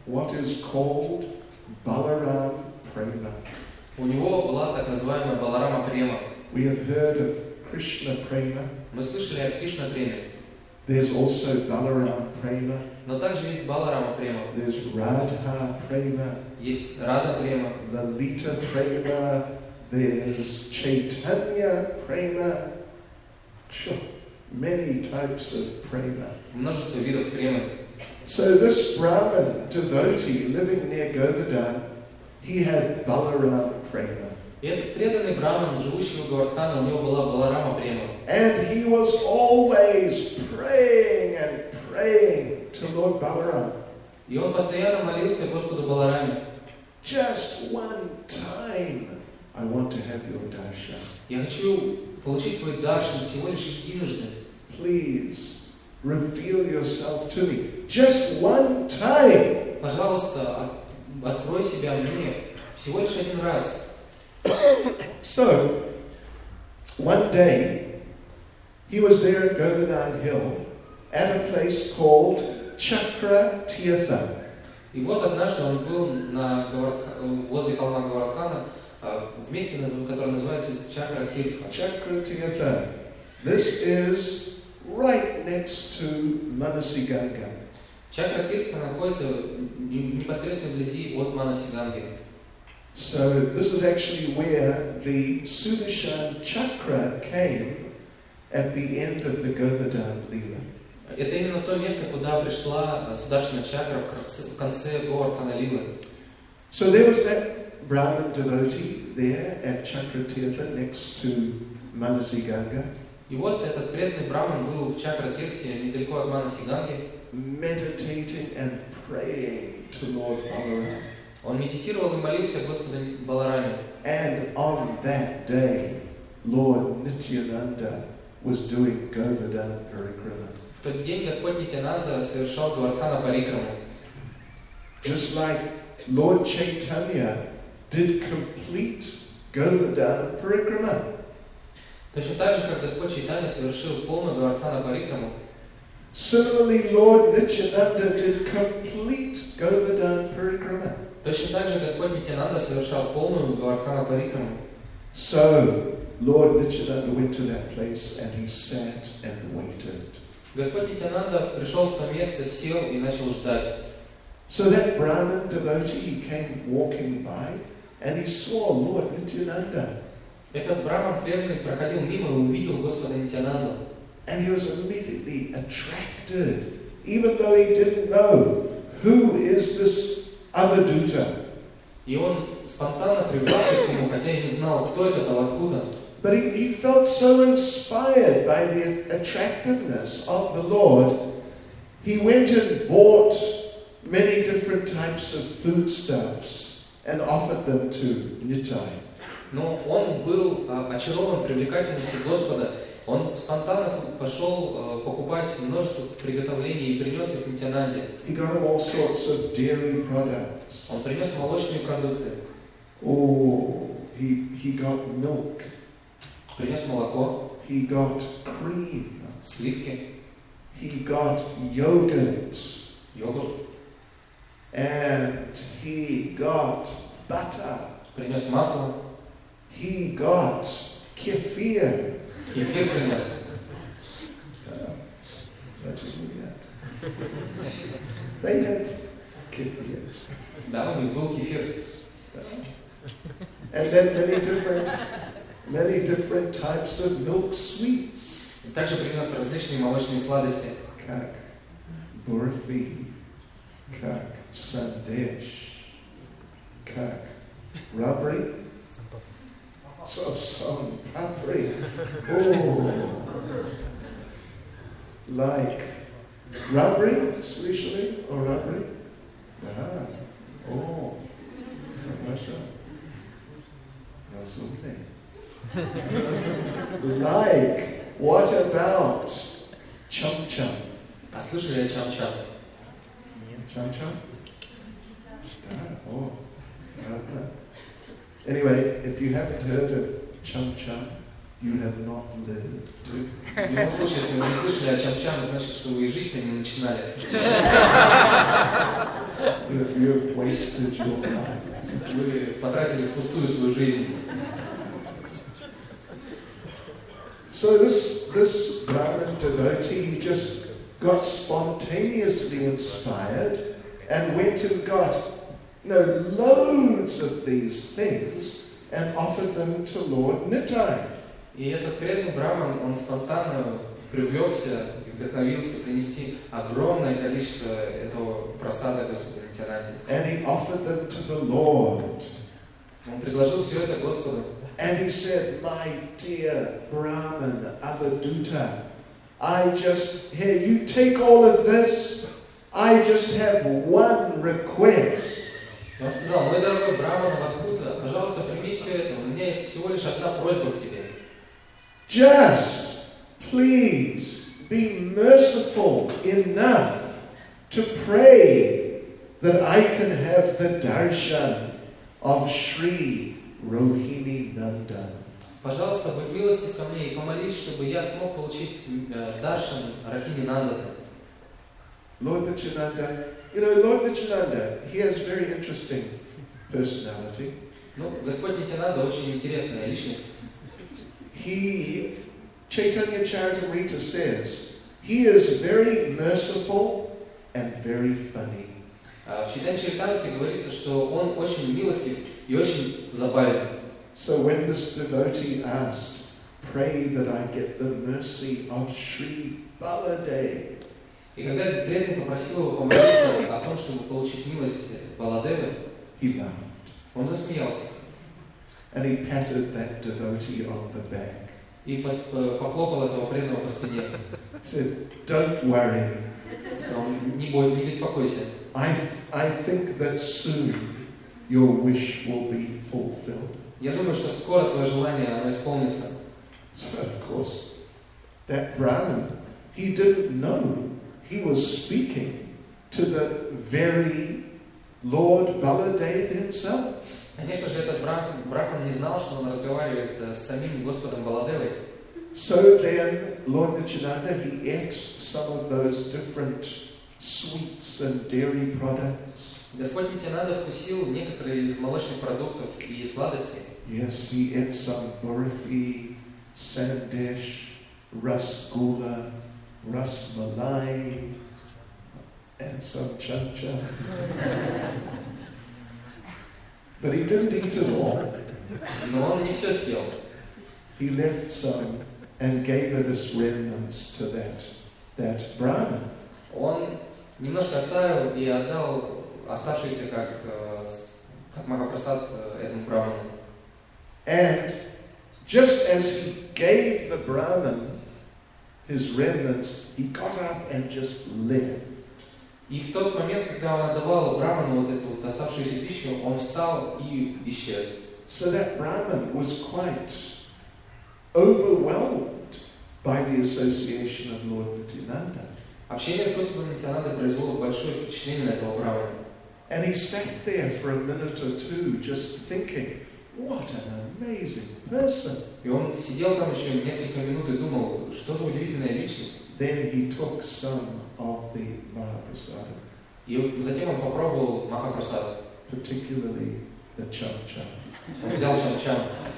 Speaker 1: what is called Balaram Prema.
Speaker 3: У него была так называемая Баларама Према.
Speaker 1: We have heard of Krishna Prema.
Speaker 3: Мы слышали о Кришна Преме.
Speaker 1: There's also Balaram Prema.
Speaker 3: Но также есть Баларама Према.
Speaker 1: There's Radha Prema.
Speaker 3: Есть Рада Према.
Speaker 1: Lalita Prema. There's Chaitanya Prema. Sure. Many types of Prema.
Speaker 3: Множество видов премы.
Speaker 1: So this Brahmin devotee living near Govardhan, he had Balaram Prema.
Speaker 3: И этот преданный браман, живущий в Говардхане, у него была Баларама Према.
Speaker 1: And he was always praying and praying to Lord Balaram.
Speaker 3: И он постоянно молился Господу Балараме.
Speaker 1: Just one time, I want to have your darshan.
Speaker 3: Я хочу получить твой даршан всего лишь единожды.
Speaker 1: Please reveal yourself to me. Just one time.
Speaker 3: Пожалуйста, открой себя мне всего лишь один раз.
Speaker 1: So, one day, he was there at Govardhan Hill at a place called Chakra Tirtha.
Speaker 3: И вот однажды он был на Говардх... возле холма Говардхана в месте, которое называется Чакра Тиртха.
Speaker 1: Chakra Tirtha. This is right next to Manasiganga.
Speaker 3: Чакра Тиртха находится непосредственно вблизи от Манасиганги.
Speaker 1: So this is actually where the Sudarshan Chakra came at the end of the Govardhan Leela.
Speaker 3: Это именно то место, куда пришла Сударшана Чакра в конце Говардхана Лилы.
Speaker 1: So there was that Brahmin devotee there at Chakra Tirtha next to Manasiganga.
Speaker 3: И вот этот преданный браман был в Чакра Тиртхе, недалеко от Манасиганги,
Speaker 1: meditating and praying to Lord Balaram.
Speaker 3: Он медитировал и молился Господу Балараме.
Speaker 1: And on that day, Lord Nityananda was doing Govardhan Parikrama.
Speaker 3: В тот день Господь Нитянанда совершал Говардхана Парикраму.
Speaker 1: Just like Lord Chaitanya did complete Govardhan Parikrama.
Speaker 3: Точно так же, как Господь Чайтанья совершил полную Говардхана Парикраму.
Speaker 1: Similarly, Lord Nityananda did complete Govardhan Parikrama.
Speaker 3: Точно так же Господь Нитянанда совершал полную Говардхана Парикраму.
Speaker 1: So, Lord Nityananda went to that place and he sat and waited.
Speaker 3: Господь Нитянанда пришел в то место, сел и начал ждать.
Speaker 1: So that Brahmin devotee, he came walking by and he saw Lord Nityananda.
Speaker 3: Этот браман преданный проходил мимо и увидел Господа Нитянанду.
Speaker 1: And he was immediately attracted, even though he didn't know who is this Avadhuta.
Speaker 3: И он спонтанно привлекся к нему, хотя и не знал, кто этот Авадхута.
Speaker 1: But he, he felt so inspired by the attractiveness of the Lord, he went and bought many different types of foodstuffs and offered them to Nitai.
Speaker 3: Но он был очарован привлекательностью Господа. Он спонтанно пошел покупать множество приготовлений и принес их Нитянанде.
Speaker 1: He got all sorts of dairy products.
Speaker 3: Он принес молочные продукты.
Speaker 1: Oh, he, he got milk.
Speaker 3: Принес молоко.
Speaker 1: He got cream.
Speaker 3: Сливки.
Speaker 1: He got yogurt.
Speaker 3: Йогурт.
Speaker 1: And he got butter.
Speaker 3: Принес масло.
Speaker 1: He got kefir.
Speaker 3: Кефир принес.
Speaker 1: They had kefir.
Speaker 3: Да, у них был кефир.
Speaker 1: And then many different, many different types of milk sweets.
Speaker 3: И также принес различные молочные сладости.
Speaker 1: Как burfi, как sandesh, как rabri. So, some papri. Oh, like rabri, usually, or rabri. Ah, oh, Russia. Like, what about chum chum?
Speaker 3: А слышали о чам-чам?
Speaker 1: Chum chum? Ah, oh, uh-huh. Anyway, if you haven't heard of chum chum, you have not lived.
Speaker 3: В любом случае, если вы не слышали о чам-чам, значит, что вы и жить-то не начинали.
Speaker 1: You, you have wasted your life.
Speaker 3: Вы потратили впустую свою жизнь.
Speaker 1: So this, this Brahmin devotee, he just got spontaneously inspired and went and got you know, loads of these things and offered them to Lord Nittai.
Speaker 3: И этот преданный браман, он спонтанно привлекся и вдохновился принести огромное количество этого просада Господа Нитьянанде.
Speaker 1: And he offered them to the Lord.
Speaker 3: Он предложил все это Господу.
Speaker 1: And he said, my dear Brahman Avadhuta, I just, here, you take all of this, I just have one request.
Speaker 3: И он сказал, мой дорогой Браман Авадхута, пожалуйста, прими все это, у меня есть всего лишь одна просьба к тебе.
Speaker 1: Just, please, be merciful enough to pray that I can have the darshan of Sri Rohini Nanda.
Speaker 3: Пожалуйста, будь милостив ко мне и помолись, чтобы я смог получить э, даршан Рахини Нандата.
Speaker 1: Lord Nityananda, you know, Lord Nityananda, he has very interesting personality.
Speaker 3: Ну, Господь Нитьянанда очень интересная личность.
Speaker 1: He, Chaitanya Charitamrita says, he is very merciful and very funny.
Speaker 3: В Чайтанья Чаритамрите говорится, что он очень милостив и очень забавен.
Speaker 1: So when this devotee asked, pray that I get the mercy of Sri Baladev.
Speaker 3: И когда этот преданный попросил его помолиться о том, чтобы получить милость Баладевы,
Speaker 1: he laughed.
Speaker 3: Он засмеялся.
Speaker 1: And he patted that devotee on the back.
Speaker 3: И похлопал этого преданного по спине.
Speaker 1: He said, don't worry.
Speaker 3: Сказал, не бойся, не беспокойся.
Speaker 1: I, I think that soon your wish will be fulfilled.
Speaker 3: Я думаю, что скоро твое желание оно исполнится.
Speaker 1: So of course, that Brahmin, he didn't know he was speaking to the very Lord Baladev himself.
Speaker 3: Конечно же, этот брахман не знал, что он разговаривает с самим Господом Баладевой.
Speaker 1: So then, Lord Nityananda, he ate some of those different sweets and dairy products.
Speaker 3: Господь Нитьянанда вкусил некоторые из молочных продуктов и сладостей.
Speaker 1: Yes, he ate some burfi, sandesh, rasgulla, rasmalai, and some cham-cham. But he didn't eat it all.
Speaker 3: Но он не все съел.
Speaker 1: He left some and gave it as remnants to that, that Brahman.
Speaker 3: Он немножко оставил и отдал оставшиеся как, как Махапрасад этому браману.
Speaker 1: And just as he gave the Brahman his remnants, he got up and just left.
Speaker 3: И в тот момент, когда он отдавал браману вот эту вот оставшуюся пищу, он встал и исчез.
Speaker 1: So that Brahman was quite overwhelmed by the association of Lord Nityananda.
Speaker 3: Общение с Господом Нитьянандой произвело большое впечатление на этого брамана.
Speaker 1: And he sat there for a minute or two just thinking, what an amazing person.
Speaker 3: И он сидел там еще несколько минут и думал, что за удивительная личность.
Speaker 1: Then he took some of the Mahaprasada,
Speaker 3: И затем он попробовал Махапрасад.
Speaker 1: particularly the cham-cham.
Speaker 3: Он взял чам-чам.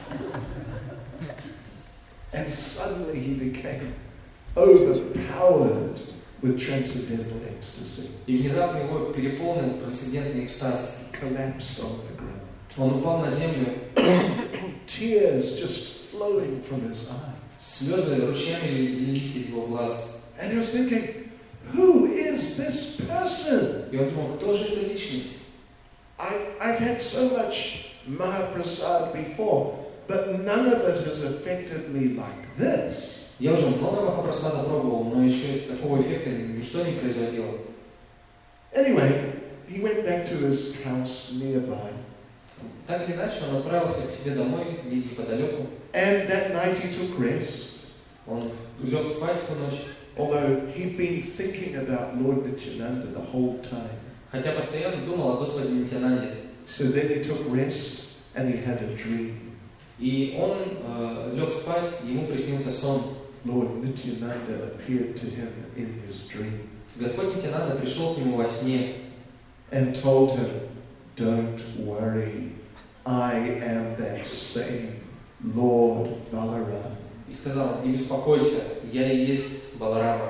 Speaker 1: And suddenly he became overpowered with transcendental ecstasy.
Speaker 3: И внезапно его переполнил трансцендентный экстаз.
Speaker 1: Collapsed on the ground.
Speaker 3: Он упал на землю,
Speaker 1: Tears just flowing from his eyes.
Speaker 3: слезы ручьями лились из его глаз.
Speaker 1: And he was thinking, who is this person?
Speaker 3: И он думал, кто же эта личность?
Speaker 1: I, I've had so much Mahaprasad before, but none of it has affected me like this.
Speaker 3: Я уже много Махапрасада пробовал, но еще такого эффекта ничто не производило.
Speaker 1: Anyway, he went back to his house nearby.
Speaker 3: Так или иначе, он отправился к себе домой, неподалеку.
Speaker 1: And that night he took rest.
Speaker 3: Он лег спать в ту ночь.
Speaker 1: Although he'd been thinking about Lord Nityananda the whole time.
Speaker 3: Хотя постоянно думал о Господе Нитьянанде.
Speaker 1: So then he took rest and he had a dream.
Speaker 3: И он э, лег спать, ему приснился сон.
Speaker 1: Lord Nityananda appeared to him in his dream
Speaker 3: Господь Нитянанда пришел к нему во сне
Speaker 1: and told him, "Don't worry, I am that same Lord Balarama."
Speaker 3: и сказал: не беспокойся, я и есть Баларама.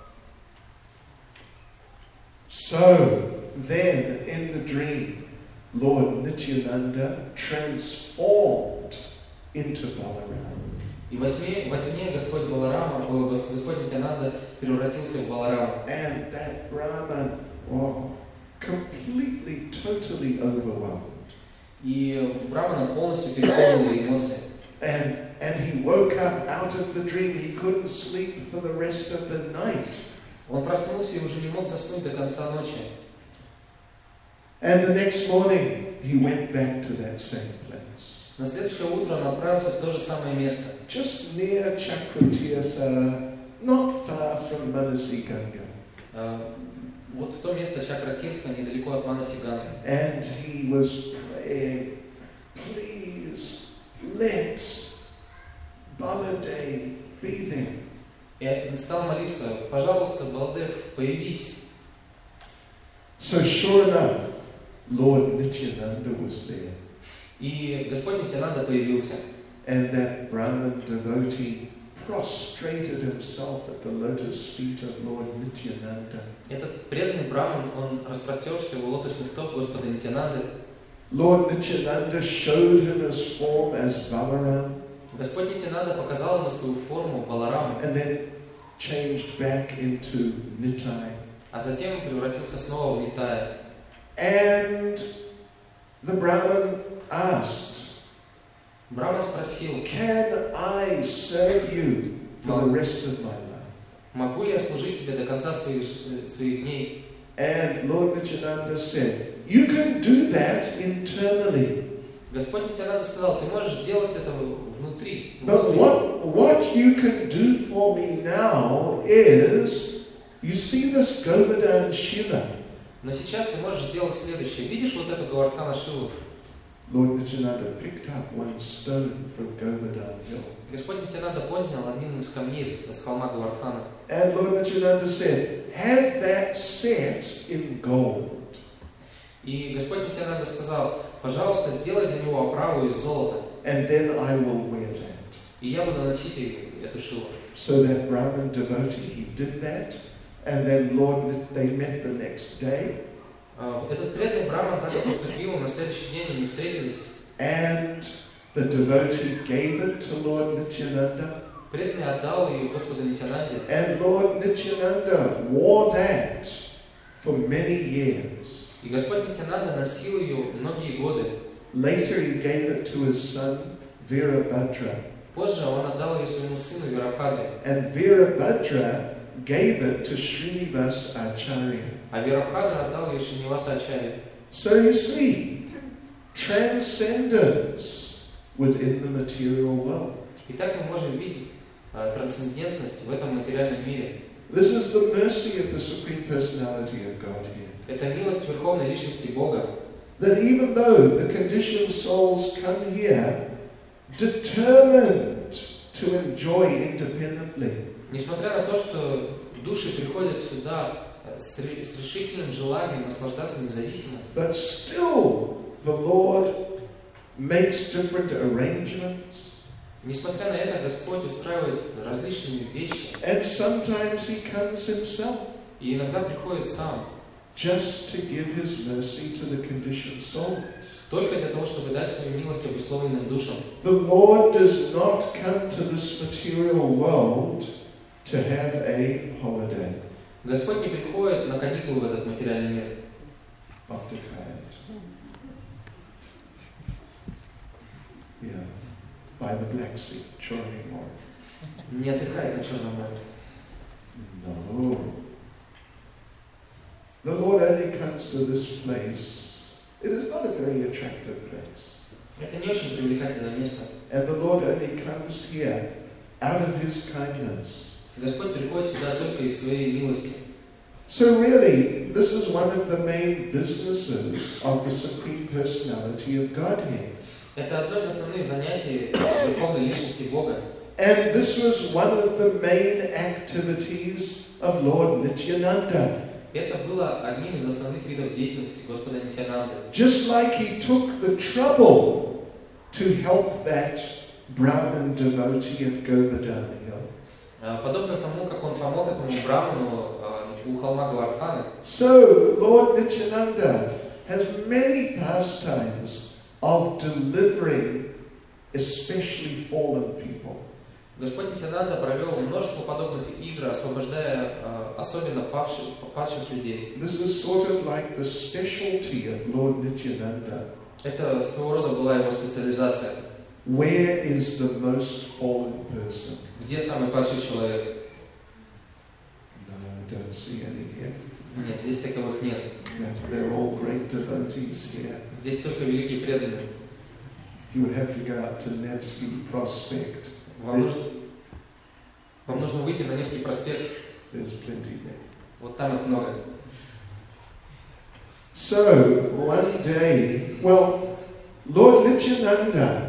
Speaker 1: So then, in the dream, Lord Nityananda transformed into Balarama.
Speaker 3: И во сне, во сне Господь Баларама, о, Господь Нитянанда превратился в Балараму.
Speaker 1: And that Brahman, oh, completely, totally overwhelmed.
Speaker 3: И Брамана полностью переполнили эмоции.
Speaker 1: And, and he woke up out of the dream. He couldn't sleep for the rest of the night.
Speaker 3: Он проснулся и уже не мог заснуть до конца ночи.
Speaker 1: And the next morning, he went back to that same place.
Speaker 3: На следующее утро он отправился в то же самое место.
Speaker 1: Just near Chakratirtha, not far from Manasiganga.
Speaker 3: Uh, вот в то место Чакратиртха, недалеко от Манасиганы.
Speaker 1: And he was praying, "Please let Baladev be there."
Speaker 3: И стал молиться: пожалуйста, Балдев, появись.
Speaker 1: So sure enough, Lord Nityananda was there.
Speaker 3: И Господь Нитянанда появился.
Speaker 1: And that Brahman devotee prostrated himself at the lotus feet of Lord Nityananda.
Speaker 3: Этот преданный браман, он распростерся у лотосных стоп Господа Нитянанды.
Speaker 1: Lord Nityananda showed him his form as Balaram.
Speaker 3: Господь Нитянанда показал ему свою форму Баларамы,
Speaker 1: And then changed back into Nitai.
Speaker 3: а затем превратился снова в Нитая.
Speaker 1: And the Brahman asked,
Speaker 3: Браман спросил:
Speaker 1: "Can I serve you for the rest of my life?"
Speaker 3: могу ли я служить тебе до конца своих, своих дней?
Speaker 1: And Lord Nityananda said, "You can do that internally.
Speaker 3: Господь Нитянанда сказал: ты можешь сделать это внутри.
Speaker 1: But what, what you can do for me now is, you see this Govardhan Shiva?"
Speaker 3: Но сейчас ты можешь сделать следующее. Видишь вот эту Говардхана Шиву?
Speaker 1: Lord Nityananda picked up one stone from Govardhan Hill.
Speaker 3: Господь Нитянанда поднял один из камней с холма Говардхана.
Speaker 1: And Lord Nityananda said, "Have that set in gold."
Speaker 3: И Господь Нитянанда сказал: пожалуйста, сделай для него оправу из золота.
Speaker 1: And then I will wear that.
Speaker 3: И я буду носить эту шиву.
Speaker 1: So that Brahmin devotee, he did that. And then Lord, they met the next day.
Speaker 3: Этот преданный браман так и поступил, на следующий день они встретились.
Speaker 1: And the devotee gave it to Lord Nityananda.
Speaker 3: Преданный отдал ее Господу Нитянанде.
Speaker 1: And Lord Nityananda wore that for many years.
Speaker 3: И Господь Нитянанда носил ее многие годы.
Speaker 1: Later he gave it to his son Virabhadra.
Speaker 3: Позже он отдал ее своему сыну Вирабхадре.
Speaker 1: And Virabhadra gave it to Srinivas Acharya.
Speaker 3: А Вирабхадра отдал ее Шриниваса Ачарье.
Speaker 1: So you see, transcendence within the material world.
Speaker 3: Итак, мы можем видеть uh, трансцендентность в этом материальном мире.
Speaker 1: This is the mercy of the Supreme Personality of Godhead.
Speaker 3: Это милость Верховной Личности Бога.
Speaker 1: That even though the conditioned souls come here determined to enjoy independently,
Speaker 3: Несмотря на то, что души приходят сюда с, с решительным желанием наслаждаться независимо,
Speaker 1: but still the Lord makes different arrangements.
Speaker 3: Несмотря на это, Господь устраивает различные вещи.
Speaker 1: And sometimes He comes Himself.
Speaker 3: И иногда приходит сам.
Speaker 1: Just to give His mercy to the conditioned soul.
Speaker 3: Только для того, чтобы дать свою милость обусловленным душам.
Speaker 1: The Lord does not come to this material world to have a holiday.
Speaker 3: Господь не приходит на каникулы в этот материальный мир.
Speaker 1: Отдыхает. Yeah. By the Black Sea, Черное море.
Speaker 3: Не отдыхает на Черном море.
Speaker 1: No. The Lord only comes to this place. It is not a very attractive place.
Speaker 3: Это не очень привлекательное место.
Speaker 1: And the Lord only comes here out of His kindness.
Speaker 3: Господь приходит сюда только из своей милости.
Speaker 1: So really, this is one of the main businesses of the Supreme Personality of Godhead.
Speaker 3: Это одно из основных занятий Верховной Личности Бога.
Speaker 1: And this was one of the main activities of Lord Nityananda.
Speaker 3: Это было одним из основных видов деятельности Господа Нитьянанды.
Speaker 1: Just like he took the trouble to help that Brahmin devotee at Govardhana Hill.
Speaker 3: Подобно тому, как он помог этому браману у холма Гавардхана.
Speaker 1: So, Lord Nityananda has many pastimes of delivering especially fallen people.
Speaker 3: Господь Нитьянанда провел множество подобных игр, освобождая особенно павших, павших людей.
Speaker 1: This is sort of like the specialty of Lord Nityananda.
Speaker 3: Это своего рода была его специализация.
Speaker 1: Where is the most fallen person?
Speaker 3: Где самый падший человек?
Speaker 1: No, I don't see any here.
Speaker 3: Нет, здесь таковых нет.
Speaker 1: They're all great devotees here.
Speaker 3: Здесь только великие преданные.
Speaker 1: You would have to go out to Nevsky Prospect.
Speaker 3: Вам нужно, вам нужно выйти на Невский проспект.
Speaker 1: There's plenty there.
Speaker 3: Вот там их много.
Speaker 1: So, one day, well, Lord Nityananda,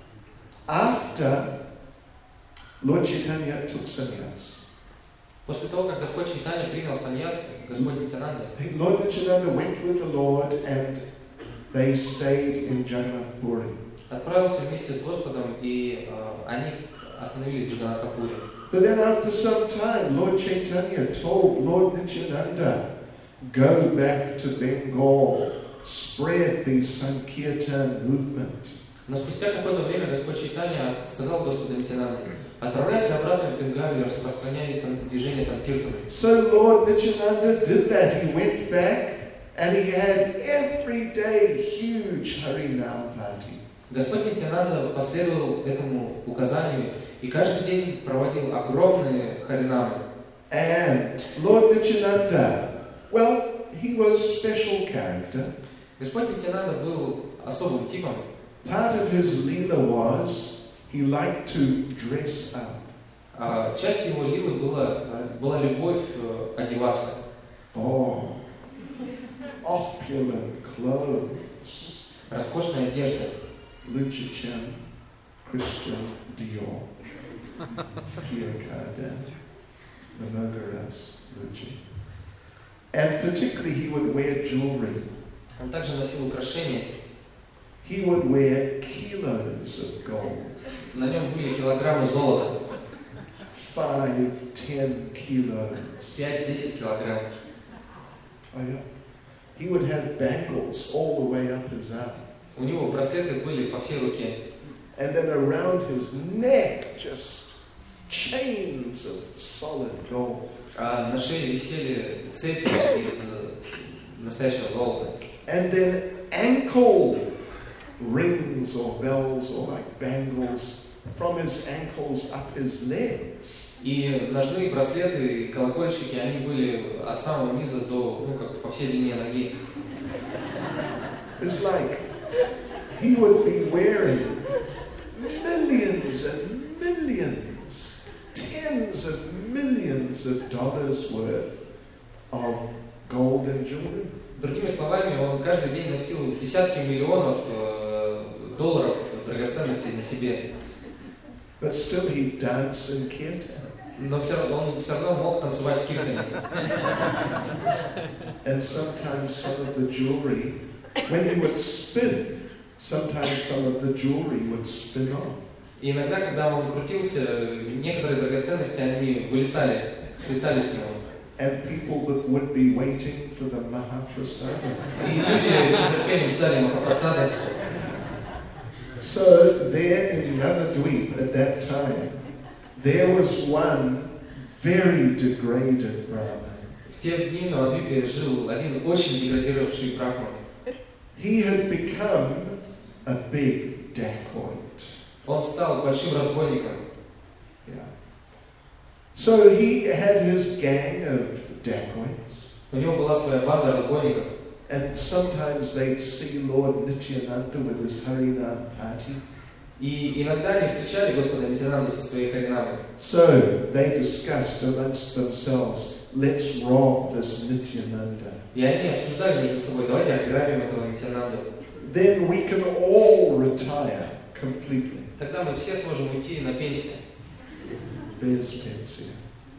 Speaker 1: after Lord Chaitanya took sannyas,
Speaker 3: После того, как Господь Чайтанья принял саньяс, Господь Нитьянанда,
Speaker 1: Lord Nityananda went with the Lord and they stayed in Jagannath Puri.
Speaker 3: отправился вместе с Господом, и э, они остановились в Джаганнатхапуре.
Speaker 1: But then after some time, Lord Chaitanya told Lord Nityananda, go back to Bengal, spread the Sankirtan movement.
Speaker 3: Но спустя какое-то время Господь Чайтанья сказал Господу Нитьянанде: отправляйся обратно в Бенгалию, распространяй движение Санкиртана.
Speaker 1: So Lord Nityananda did that. He went back and he had every day huge Harinam party.
Speaker 3: Господь Нитьянанда последовал этому указанию и каждый день проводил огромные харинамы.
Speaker 1: And Lord Nityananda, well, he was special character.
Speaker 3: Господь Нитьянанда был особым типом.
Speaker 1: Part of his lila was he liked to dress up.
Speaker 3: А часть его лилы была, была любовь одеваться.
Speaker 1: Oh, opulent clothes.
Speaker 3: Роскошная одежда.
Speaker 1: Lucha Chen, Christian Dior, Pierre Cardin, Manogaras, Lucha. And particularly he would wear jewelry.
Speaker 3: Он также носил украшения.
Speaker 1: He would wear kilos of gold.
Speaker 3: На нем были килограммы золота.
Speaker 1: Five, ten kilos.
Speaker 3: пять-десять килограмм.
Speaker 1: Oh, yeah. He would have bangles all the way up his arm.
Speaker 3: У него браслеты были по всей руке.
Speaker 1: And then around his neck, just chains of solid gold.
Speaker 3: А на шее висели цепи из настоящего золота.
Speaker 1: And then ankle rings or bells or like bangles from his ankles up his legs.
Speaker 3: И ножные браслеты и колокольчики, они были от самого низа до, ну, как по всей длине ноги.
Speaker 1: It's like he would be wearing millions and millions, tens of millions of dollars worth of gold and jewelry.
Speaker 3: Другими словами, он каждый день носил десятки миллионов э, долларов драгоценностей на себе.
Speaker 1: But still he'd dance in kirtan.
Speaker 3: Но все, он все равно мог танцевать в киртане.
Speaker 1: And sometimes some of the jewelry, when he would spin, sometimes some of the jewelry would spin off.
Speaker 3: И иногда, когда он крутился, некоторые драгоценности, они вылетали, слетали с него.
Speaker 1: And people that would be waiting for the Mahaprasada.
Speaker 3: И люди с нетерпением ждали Махапрасада.
Speaker 1: So there in Navadvip at that time, there was one very degraded Brahmin.
Speaker 3: В те дни на Навадвипе жил один очень деградировавший брахман.
Speaker 1: He had become a big dacoit.
Speaker 3: Он стал большим разбойником.
Speaker 1: Yeah. So he had his gang of dacoits.
Speaker 3: У него была своя банда разбойников.
Speaker 1: And sometimes they'd see Lord Nityananda with his Harinam party.
Speaker 3: И иногда они встречали Господа Нитьянанду со своей харинамой.
Speaker 1: So they discussed amongst themselves, let's rob this Nityananda.
Speaker 3: И они обсуждали между собой: давайте ограбим этого Нитьянанду.
Speaker 1: then we can all retire completely.
Speaker 3: Тогда мы все сможем уйти на пенсию.
Speaker 1: Без пенсии.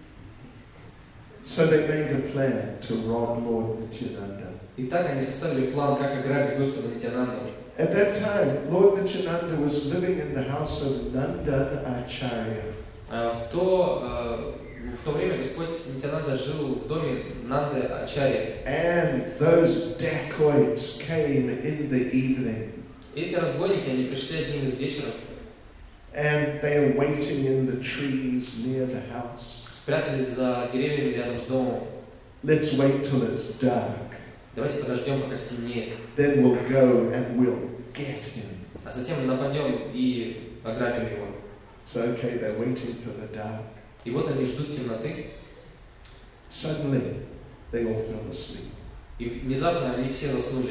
Speaker 1: So they made a plan to rob Lord Nityananda.
Speaker 3: И так они составили план, как ограбить Господа Нитянанду.
Speaker 1: At that time, Lord Nityananda was living in the house of Nandan Acharya.
Speaker 3: В то, в то время Господь Нитянанда жил в доме Нанды Ачарьи.
Speaker 1: And those dacoits came in the evening.
Speaker 3: И эти разбойники, они пришли одним из вечеров.
Speaker 1: And they are waiting in the trees near the house.
Speaker 3: Спрятались за деревьями рядом с домом.
Speaker 1: Let's wait till it's dark.
Speaker 3: Давайте подождем, пока стемнеет.
Speaker 1: Then we'll go and we'll get him.
Speaker 3: А затем нападем и ограбим его.
Speaker 1: So okay, they're waiting for the dark.
Speaker 3: И вот они ждут темноты.
Speaker 1: Suddenly, they all fell asleep.
Speaker 3: И внезапно они все заснули.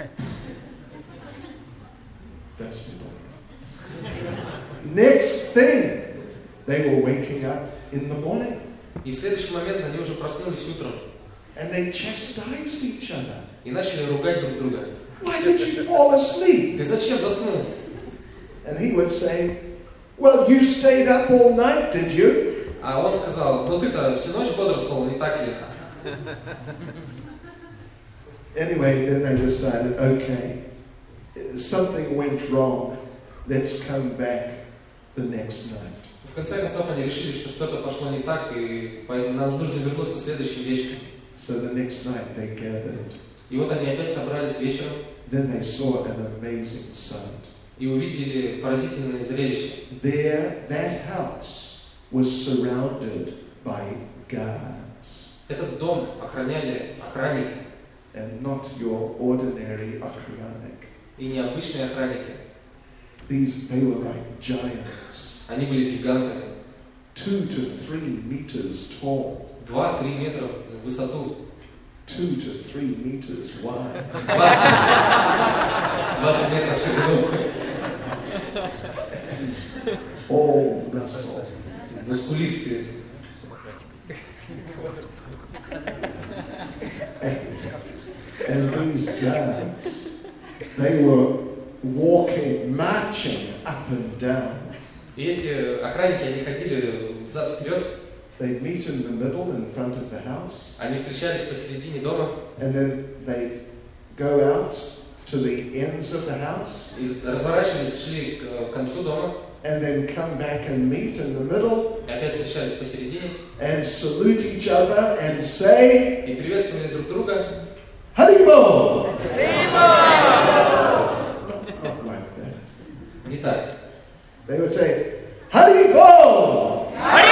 Speaker 1: That's the Next thing, they were waking up in the morning.
Speaker 3: И в следующий момент они уже проснулись утром.
Speaker 1: And they chastised each other.
Speaker 3: И начали ругать друг друга.
Speaker 1: Why did you fall asleep?
Speaker 3: Ты зачем заснул?
Speaker 1: And he would say, well, you stayed up all night, did you?
Speaker 3: А он сказал, ну ты-то всю ночь бодрствовал, не так ли?
Speaker 1: Anyway, then they decided, okay, something went wrong. Let's come back the next night.
Speaker 3: В конце концов они решили, что что-то пошло не так, и поэтому нам нужно вернуться следующим вечером.
Speaker 1: So the next night they gathered.
Speaker 3: И вот они опять собрались вечером.
Speaker 1: Then they saw an amazing sight.
Speaker 3: И увидели поразительное зрелище.
Speaker 1: There, that house was surrounded by guards.
Speaker 3: Этот дом охраняли охранники.
Speaker 1: And not your ordinary охранник.
Speaker 3: И не обычные охранники.
Speaker 1: These, they were like giants.
Speaker 3: Они были гигантами.
Speaker 1: Two to three meters tall.
Speaker 3: Два-три метра в высоту.
Speaker 1: Two to three meters wide.
Speaker 3: Два метра в ширину.
Speaker 1: All muscle.
Speaker 3: Мускулистые.
Speaker 1: And, and these guards, they were walking, marching up and down.
Speaker 3: И эти охранники, они ходили взад-вперед.
Speaker 1: They'd meet in the middle, in front of the house.
Speaker 3: Они встречались посередине дома.
Speaker 1: And then they'd go out to the ends of the house.
Speaker 3: И разворачивались, шли к концу дома.
Speaker 1: And then come back and meet in the middle.
Speaker 3: И опять встречались посередине.
Speaker 1: And salute each other and say,
Speaker 3: И приветствовали друг друга.
Speaker 1: Haribol! Not like that.
Speaker 3: Не так.
Speaker 1: They would say, Haribol!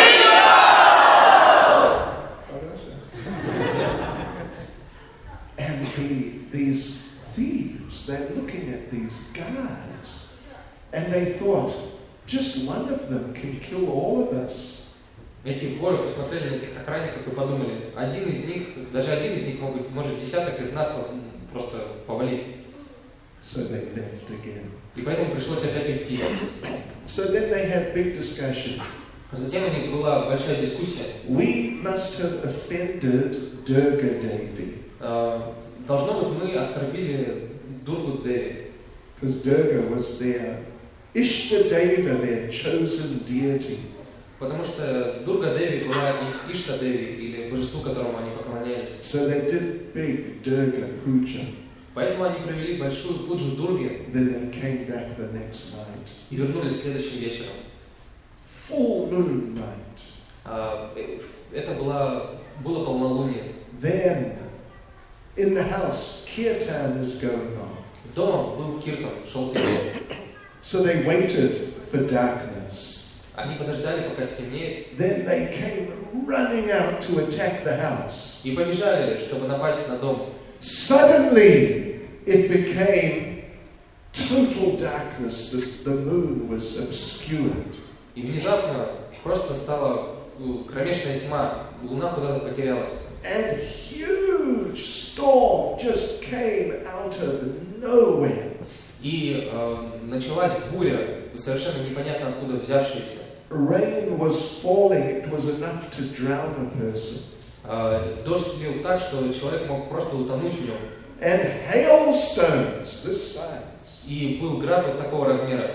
Speaker 1: And the, these thieves, they're looking at these guards, and they thought, just one of them can kill all of us.
Speaker 3: Эти воры посмотрели на этих охранников и подумали, один из них, даже один из них может, может десяток из нас просто повалить.
Speaker 1: So they left again.
Speaker 3: И поэтому пришлось опять уйти.
Speaker 1: So then they had big discussion.
Speaker 3: Затем у них была большая дискуссия.
Speaker 1: We must have offended Durga Devi.
Speaker 3: Должно быть, мы оскорбили Дургу Деви.
Speaker 1: Because Durga was their Ishtadeva, their chosen deity.
Speaker 3: Потому что Дурга Деви была их Ишта Деви, или божеству, которому они поклонялись.
Speaker 1: So they did big Durga puja.
Speaker 3: Поэтому они провели большую пуджу Дурги.
Speaker 1: Then they came back the next night.
Speaker 3: И вернулись следующим вечером.
Speaker 1: Full moon night.
Speaker 3: Это было, было полнолуние.
Speaker 1: Then, in the house, kirtan is going on.
Speaker 3: Дома был киртан, шел киртан.
Speaker 1: So they waited for darkness.
Speaker 3: Они подождали, пока стемнеет.
Speaker 1: Then they came running out to attack the house.
Speaker 3: И побежали, чтобы напасть на дом.
Speaker 1: Suddenly, it became total darkness. The, the moon was obscured.
Speaker 3: И внезапно просто стала кромешная тьма. Луна куда-то потерялась.
Speaker 1: And huge storm just came out of nowhere.
Speaker 3: И э, началась буря, совершенно непонятно откуда взявшаяся.
Speaker 1: Rain was falling, it was enough to drown a person.
Speaker 3: Э, дождь лил так, что человек мог просто утонуть в нем.
Speaker 1: And hailstones, this side,
Speaker 3: И был град вот такого размера.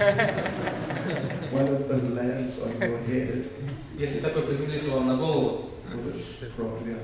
Speaker 1: One of them lands on your head.
Speaker 3: Если такой приземлился вам на голову,
Speaker 1: Well, it's probably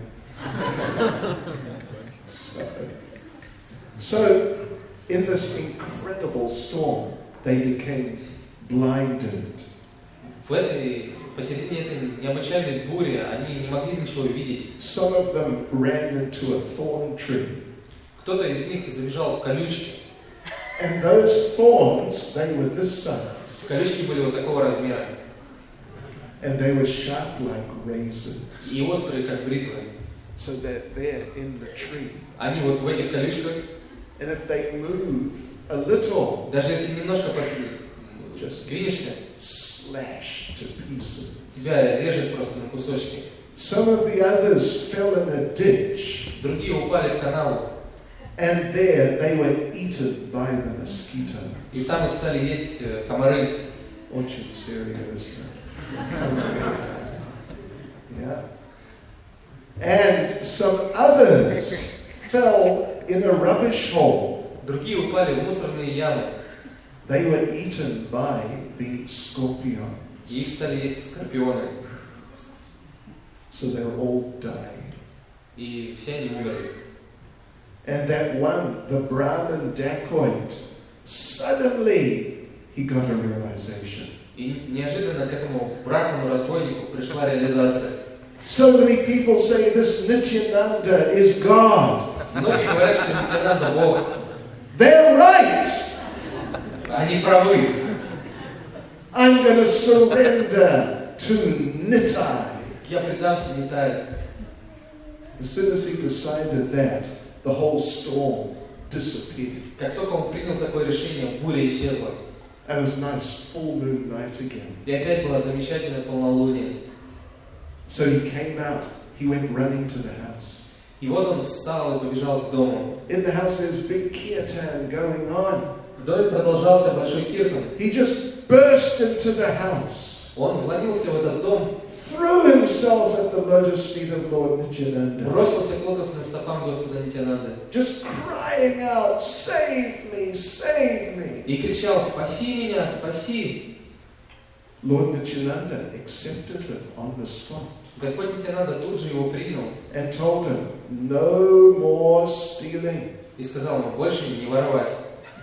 Speaker 1: so, so, in this incredible storm, they became blinded.
Speaker 3: в этой, посередине этой необычайной бури они не могли ничего видеть.
Speaker 1: Some of them ran into a thorn tree.
Speaker 3: Кто-то из них забежал в колючки.
Speaker 1: And those thorns, they were this size.
Speaker 3: Колючки были вот такого размера.
Speaker 1: And they were sharp like razors.
Speaker 3: И острые, как бритвы.
Speaker 1: So they're there in the tree.
Speaker 3: Они вот в этих колючках.
Speaker 1: And if they move a little,
Speaker 3: Даже если немножко
Speaker 1: just
Speaker 3: двинешься,
Speaker 1: slash to pieces.
Speaker 3: тебя режет просто на кусочки.
Speaker 1: Some of the others fell in a ditch.
Speaker 3: Другие упали в канаву.
Speaker 1: And there they were eaten by the mosquito.
Speaker 3: И там их стали есть комары.
Speaker 1: Очень серьезно. Yeah. And some others fell in a rubbish hole.
Speaker 3: Другие упали в мусорные ямы.
Speaker 1: They were eaten by the scorpion.
Speaker 3: И их стали есть скорпионы.
Speaker 1: So they were all dying.
Speaker 3: И все они умерли.
Speaker 1: And that one, the Brahmin dacoit, suddenly he got a realization.
Speaker 3: И неожиданно к этому брахману разбойнику пришла реализация.
Speaker 1: So many people say this Nityananda is God.
Speaker 3: Многие говорят, что Нитянанда Бог.
Speaker 1: They're right.
Speaker 3: Они правы.
Speaker 1: I'm going to surrender to Nitai.
Speaker 3: Я предамся Нитае.
Speaker 1: As soon as he decided that, the whole storm disappeared.
Speaker 3: Как только он принял такое решение, буря исчезла.
Speaker 1: And it was a nice full moon night again.
Speaker 3: И опять была замечательная полнолуние.
Speaker 1: So he came out. He went running to the house.
Speaker 3: И вот он встал и побежал к дому.
Speaker 1: In the house there's big kirtan going on.
Speaker 3: В доме продолжался большой киртан.
Speaker 1: He just burst into the house.
Speaker 3: Он вломился в этот дом,
Speaker 1: Threw himself at the lotus feet of Lord Nityananda.
Speaker 3: бросился к лотосным стопам Господа Нитянанды.
Speaker 1: Just crying out, save me, save me.
Speaker 3: И кричал: «Спаси меня, спаси!»
Speaker 1: Lord Nityananda accepted him on the spot.
Speaker 3: Господь Нитянанда тут же его принял
Speaker 1: And told him, no more stealing.
Speaker 3: и сказал ему: «Больше не воровать.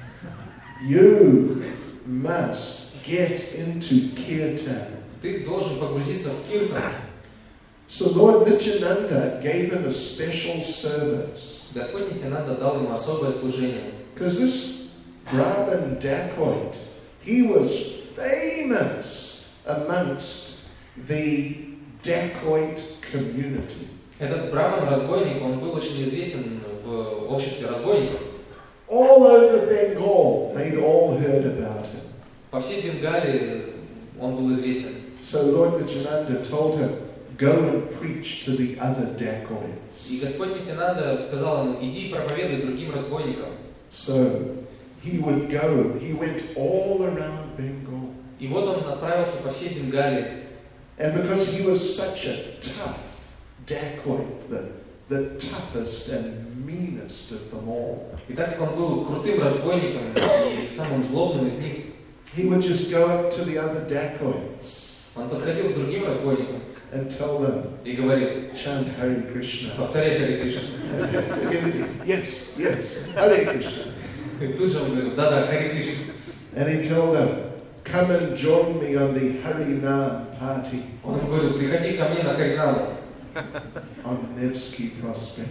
Speaker 1: You must get into kirtan.
Speaker 3: Ты должен погрузиться в киртан».
Speaker 1: So Lord Nityananda gave him a special service.
Speaker 3: Господь Нитянанда дал ему особое служение.
Speaker 1: Because this Brahmin dacoit, he was famous amongst the dacoit community.
Speaker 3: Этот браман-разбойник, он был очень известен в обществе разбойников.
Speaker 1: All over Bengal, they'd all heard about him.
Speaker 3: По всей Бенгалии он был известен.
Speaker 1: So Lord Nityananda told him, go and preach to the other dacoits.
Speaker 3: И Господь Нитянанда сказал ему: «Иди и проповедуй другим разбойникам».
Speaker 1: So he would go, he went all around Bengal.
Speaker 3: И вот он отправился по всей Бенгалии.
Speaker 1: And because he was such a tough dacoit, the, the toughest and meanest of them all,
Speaker 3: И так как он был крутым разбойником и самым злобным из них,
Speaker 1: he would just go up to the other dacoits
Speaker 3: он подходил к другим разбойникам
Speaker 1: and tell them,
Speaker 3: и говорил:
Speaker 1: chant Hare Krishna.
Speaker 3: «Повторяй Харе Кришна».
Speaker 1: Yes, yes, Hare Krishna.
Speaker 3: И тут же он говорил: «Да-да, Харе Кришна».
Speaker 1: And he told them, come and join me on the Harinam party
Speaker 3: Он говорил: «Приходи ко мне на Харинаму
Speaker 1: on Nevsky Prospect.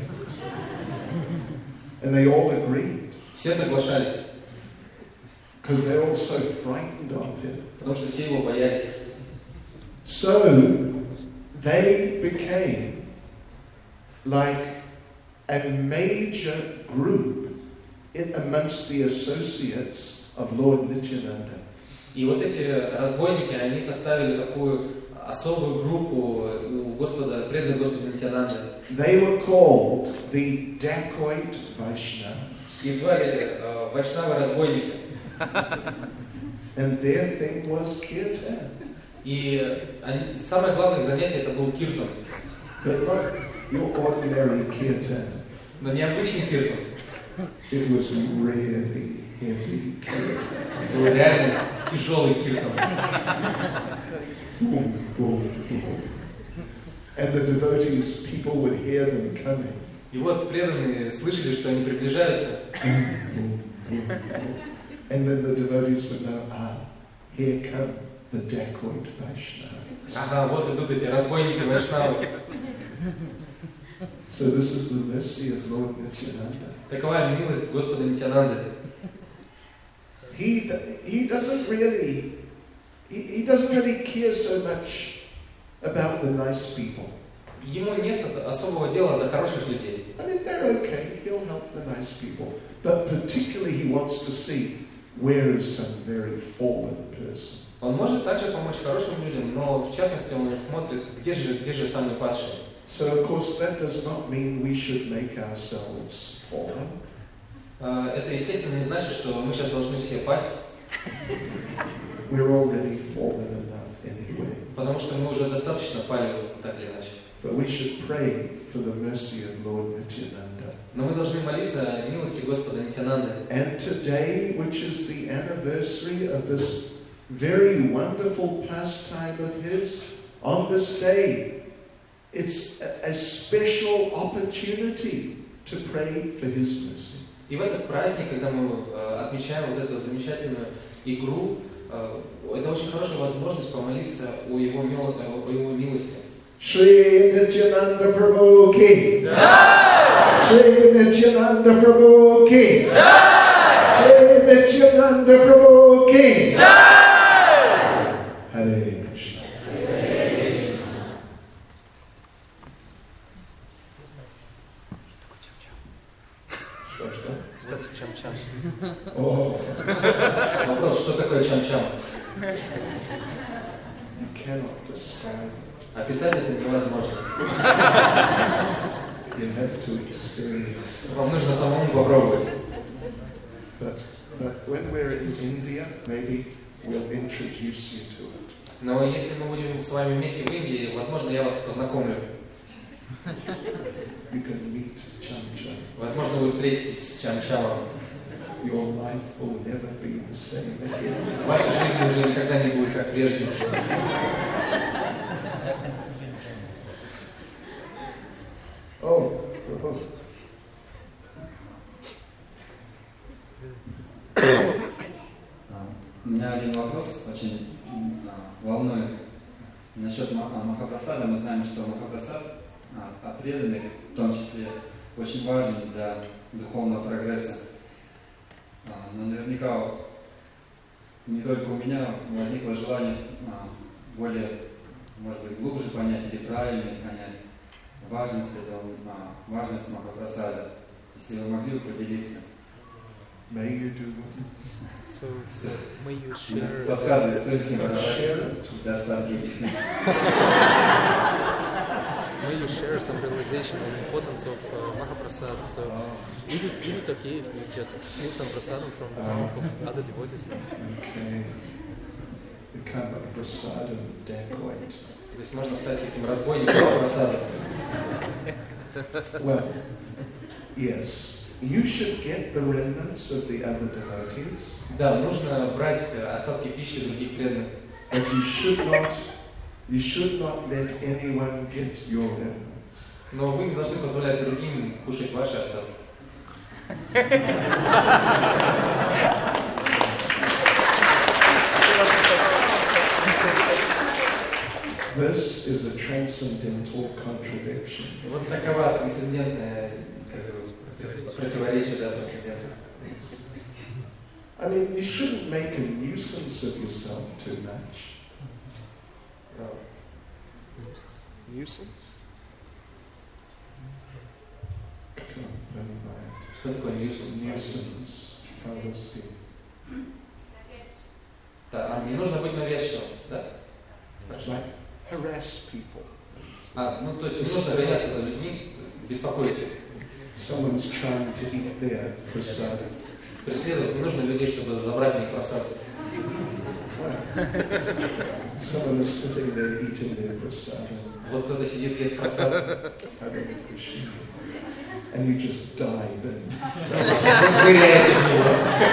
Speaker 1: And they all agreed,
Speaker 3: Все соглашались,
Speaker 1: because they're all so frightened of him.
Speaker 3: потому что все его боялись.
Speaker 1: So they became like a major group in amongst the associates of Lord Nityananda.
Speaker 3: И вот эти разбойники, они составили такую особую группу у Господа, преданных Господа Нитянанды.
Speaker 1: They were called the Dacoit Vaishnavas.
Speaker 3: И звали э, Вайшнавы-разбойники.
Speaker 1: And their thing was kirtan.
Speaker 3: И они, самое главное их занятие это был киртан.
Speaker 1: But not your ordinary kirtan.
Speaker 3: Но не обычный киртан.
Speaker 1: It was really heavy kilt.
Speaker 3: Был реально тяжелый киртом.
Speaker 1: And the devotees, people would hear them coming.
Speaker 3: И вот преданные слышали, что они приближаются.
Speaker 1: And then the devotees would know, ah, here come the dacoit Vaishnava.
Speaker 3: Ага, вот идут эти разбойники Вайшнавы.
Speaker 1: So this is the mercy of Lord Nityananda.
Speaker 3: Такова милость Господа Нитянанды.
Speaker 1: He he doesn't really he, he doesn't really care so much about the nice people.
Speaker 3: Ему нет особого дела до хороших людей.
Speaker 1: I mean, they're okay. He'll help the nice people, but particularly he wants to see where is some very fallen person.
Speaker 3: Он может также помочь хорошим людям, но в частности он смотрит, где же, где же самый падший.
Speaker 1: So of course that does not mean we should make ourselves fallen.
Speaker 3: Это, естественно, не значит, что мы сейчас должны все пасть.
Speaker 1: We're already fallen enough anyway.
Speaker 3: Потому что мы уже достаточно пали, так или иначе.
Speaker 1: But we should pray for the mercy of Lord Nityananda.
Speaker 3: Но мы должны молиться о милости Господа Нитянанды.
Speaker 1: And today, which is the anniversary of this very wonderful pastime of his, on this day, it's a, a special opportunity to pray for his mercy.
Speaker 3: И в этот праздник, когда мы э, отмечаем вот эту замечательную игру, э, это очень хорошая возможность помолиться о его, мил, о его милости.
Speaker 1: Shri Nityananda Prabhu ki Jai! Shri Nityananda Prabhu ki Jai! Shri Nityananda Prabhu ki Jai! Hare Krishna.
Speaker 3: Что это чам-чам?
Speaker 1: Oh.
Speaker 3: Вопрос, что такое чам-чам?
Speaker 1: You cannot describe it.
Speaker 3: Описать это невозможно.
Speaker 1: You have to experience.
Speaker 3: Вам нужно самому попробовать.
Speaker 1: But, but when we're in India, maybe we'll introduce you to it.
Speaker 3: Но если мы будем с вами вместе в Индии, возможно, я вас познакомлю.
Speaker 1: You can meet Cham Cham.
Speaker 3: Возможно, вы встретитесь с чам-чамом.
Speaker 1: Your life will never be the same again.
Speaker 3: Ваша жизнь уже никогда не будет как прежде.
Speaker 1: Oh, Prabhu.
Speaker 4: У меня один вопрос очень волнует насчет Махапрасада. Мы знаем, что Махапрасад от преданных, в том числе, очень важен для духовного прогресса. Но наверняка не только у меня возникло желание более, может быть, глубже понять или правильно понять важность этого, важность Махапрасада. Если вы могли бы поделиться.
Speaker 1: May you do what?
Speaker 5: So, so may you share.
Speaker 4: Подсказывай, стоит ли за
Speaker 5: May you share some realization on the importance of uh, Mahaprasad. So,
Speaker 1: Oh.
Speaker 5: is it is it okay if you just steal some prasadam from the mouth of other devotees?
Speaker 1: Okay. Become a prasadam dacoit.
Speaker 3: То есть можно стать таким разбойником просадом.
Speaker 1: Well, yes. You should get the remnants of the other devotees.
Speaker 3: Да, нужно брать остатки пищи других преданных.
Speaker 1: But you should not, you should not let anyone get your remnants.
Speaker 3: Но вы не должны позволять другим кушать ваши остатки.
Speaker 1: This is a transcendental contradiction.
Speaker 3: Вот такова трансцендентная как бы, противоречие, да, трансцендентное.
Speaker 1: I mean, you shouldn't make a nuisance of yourself too much. Nuisance?
Speaker 3: Что такое nuisance?
Speaker 1: Nuisance. Пожалуйста.
Speaker 3: Да, не нужно быть навязчивым, да?
Speaker 1: Like harass people.
Speaker 3: А, ну, то есть не нужно гоняться за людьми, беспокоить их.
Speaker 1: Someone's trying to eat their prasadam.
Speaker 3: преследовать, не нужно людей, чтобы забрать у них просад.
Speaker 1: Someone is sitting there eating their prasada,
Speaker 3: Вот кто-то сидит, ест просад,
Speaker 1: Hare Krishna, and you just dive in.
Speaker 3: ныряете в него.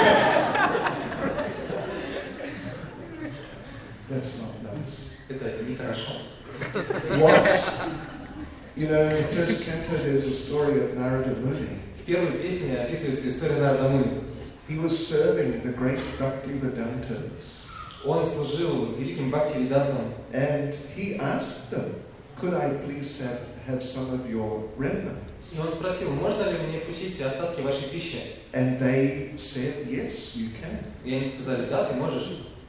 Speaker 1: That's not nice.
Speaker 3: Это нехорошо.
Speaker 1: What? You know, in the first canto there's a story of Narada Muni.
Speaker 3: В первой песне описывается история Нарада Муни.
Speaker 1: He was serving the great Bhaktivedantas.
Speaker 3: Он служил великим Бхактивидантам,
Speaker 1: And he asked them, could I please have, have some of your remnants?
Speaker 3: и он спросил, можно ли мне вкусить остатки вашей пищи?
Speaker 1: And they said, yes, you can.
Speaker 3: И они сказали, да, ты можешь.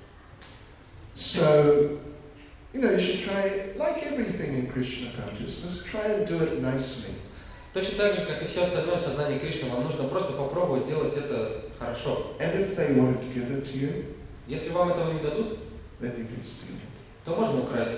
Speaker 1: So, you know, you should try, like everything in Krishna consciousness, try and do it nicely.
Speaker 3: Точно так же, как и все остальное в сознании Кришны, вам нужно просто попробовать делать это хорошо.
Speaker 1: And if they won't give it to you,
Speaker 3: Если вам этого не дадут,
Speaker 1: then you can steal it.
Speaker 3: то можно украсть.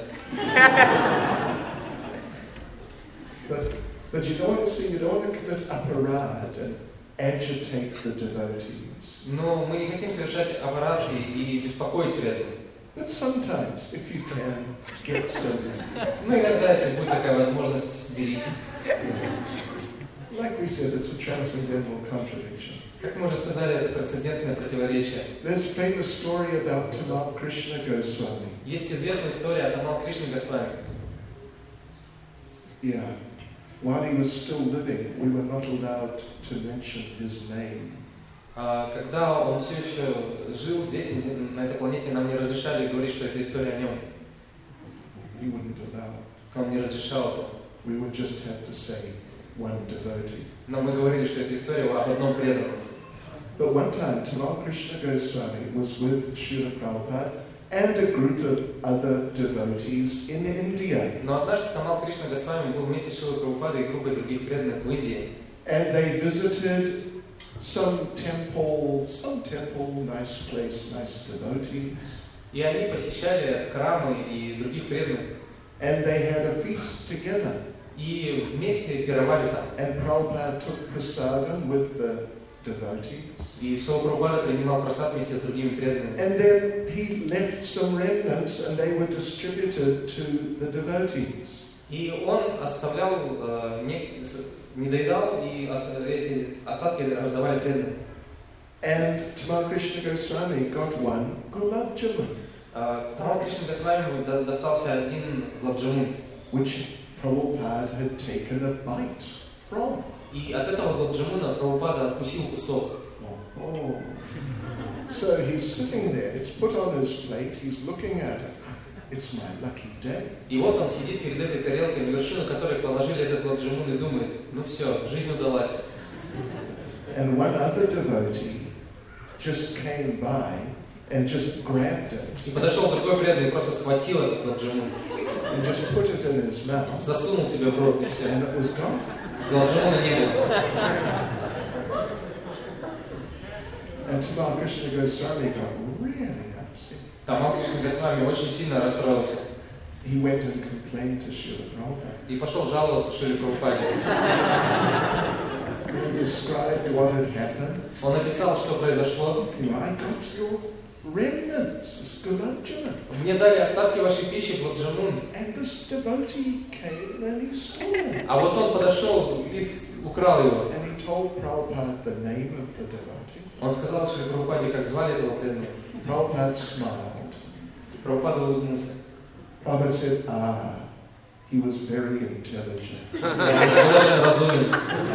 Speaker 1: But, but you don't want to see, you don't want to commit aparad and agitate the devotees.
Speaker 3: Но мы не хотим совершать аппараты и беспокоить преданных.
Speaker 1: But sometimes, if you can, get some,
Speaker 3: Ну, иногда, если будет такая возможность, берите.
Speaker 1: like we said, it's a transcendental contradiction.
Speaker 3: Как мы уже сказали, это трансцендентное противоречие.
Speaker 1: There's a famous story about Tamal Krishna Goswami.
Speaker 3: Есть известная история о Тамал Кришне Госвами.
Speaker 1: Yeah. While he was still living, we were not allowed to mention his name.
Speaker 3: А когда он все еще жил здесь, на этой планете, нам не разрешали говорить, что это история о нем.
Speaker 1: He wouldn't allow it.
Speaker 3: Он не разрешал это.
Speaker 1: We would just have to say one devotee.
Speaker 3: Но мы говорили, что это история об одном преданном.
Speaker 1: But one time, Tamal Krishna Goswami was with Srila Prabhupada and a group of other devotees in India.
Speaker 3: Но однажды Тамал Кришна Госвами был вместе с Шрилой Прабхупадой и группой других преданных в Индии.
Speaker 1: And they visited some temple, some temple, nice place, nice devotees.
Speaker 3: И они посещали храмы и других преданных.
Speaker 1: And they had a feast together.
Speaker 3: И вместе пировали там.
Speaker 1: And Prabhupada took prasadam with the devotees.
Speaker 3: И Шрила Прабхупада принимал просад вместе с другими преданными.
Speaker 1: And then he left some remnants and they were distributed to the devotees.
Speaker 3: И он оставлял, э, не, не доедал, и эти остатки раздавали преданным.
Speaker 1: And Tamal Krishna Goswami got one gulab jamun,
Speaker 3: Тамал Кришна Госвами достался один гулаб-джамун.
Speaker 1: which Prabhupada had taken a bite from.
Speaker 3: И от этого гулаб-джамуна Прабхупада откусил кусок.
Speaker 1: Oh. So he's sitting there, it's put on his plate, he's looking at it. It's my lucky day.
Speaker 3: И вот он сидит перед этой тарелкой, на вершину которой положили этот гулаб-джамун, и думает, ну все, жизнь удалась.
Speaker 1: And one other devotee just came by and just grabbed it
Speaker 3: И подошел другой преданный и просто схватил этот гулаб-джамун,
Speaker 1: and just put it in his mouth,
Speaker 3: засунул себе в рот, и все.
Speaker 1: and it was gone.
Speaker 3: Гулаб-джамуна не было.
Speaker 1: And Tamal Krishna Goswami got really upset.
Speaker 3: Тамал Кришна Госвами очень сильно расстроился.
Speaker 1: He went and complained to Srila Prabhupada.
Speaker 3: И пошел жаловаться Шриле Прабхупаде.
Speaker 1: He described what had happened.
Speaker 3: Он описал, что произошло.
Speaker 1: You know, I got your remnants, this gulab jamun.
Speaker 3: Мне дали остатки вашей пищи, гулаб-джамун.
Speaker 1: And this devotee came and he stole it.
Speaker 3: А вот он подошел и украл его.
Speaker 1: And he told Prabhupada the name of the devotee.
Speaker 3: Он сказал Шриле Прабхупаде, как звали этого преданного.
Speaker 1: Prabhupada smiled.
Speaker 3: Прабхупада улыбнулся.
Speaker 1: Prabhupada said, ah, he was very intelligent.
Speaker 3: Он очень разумен.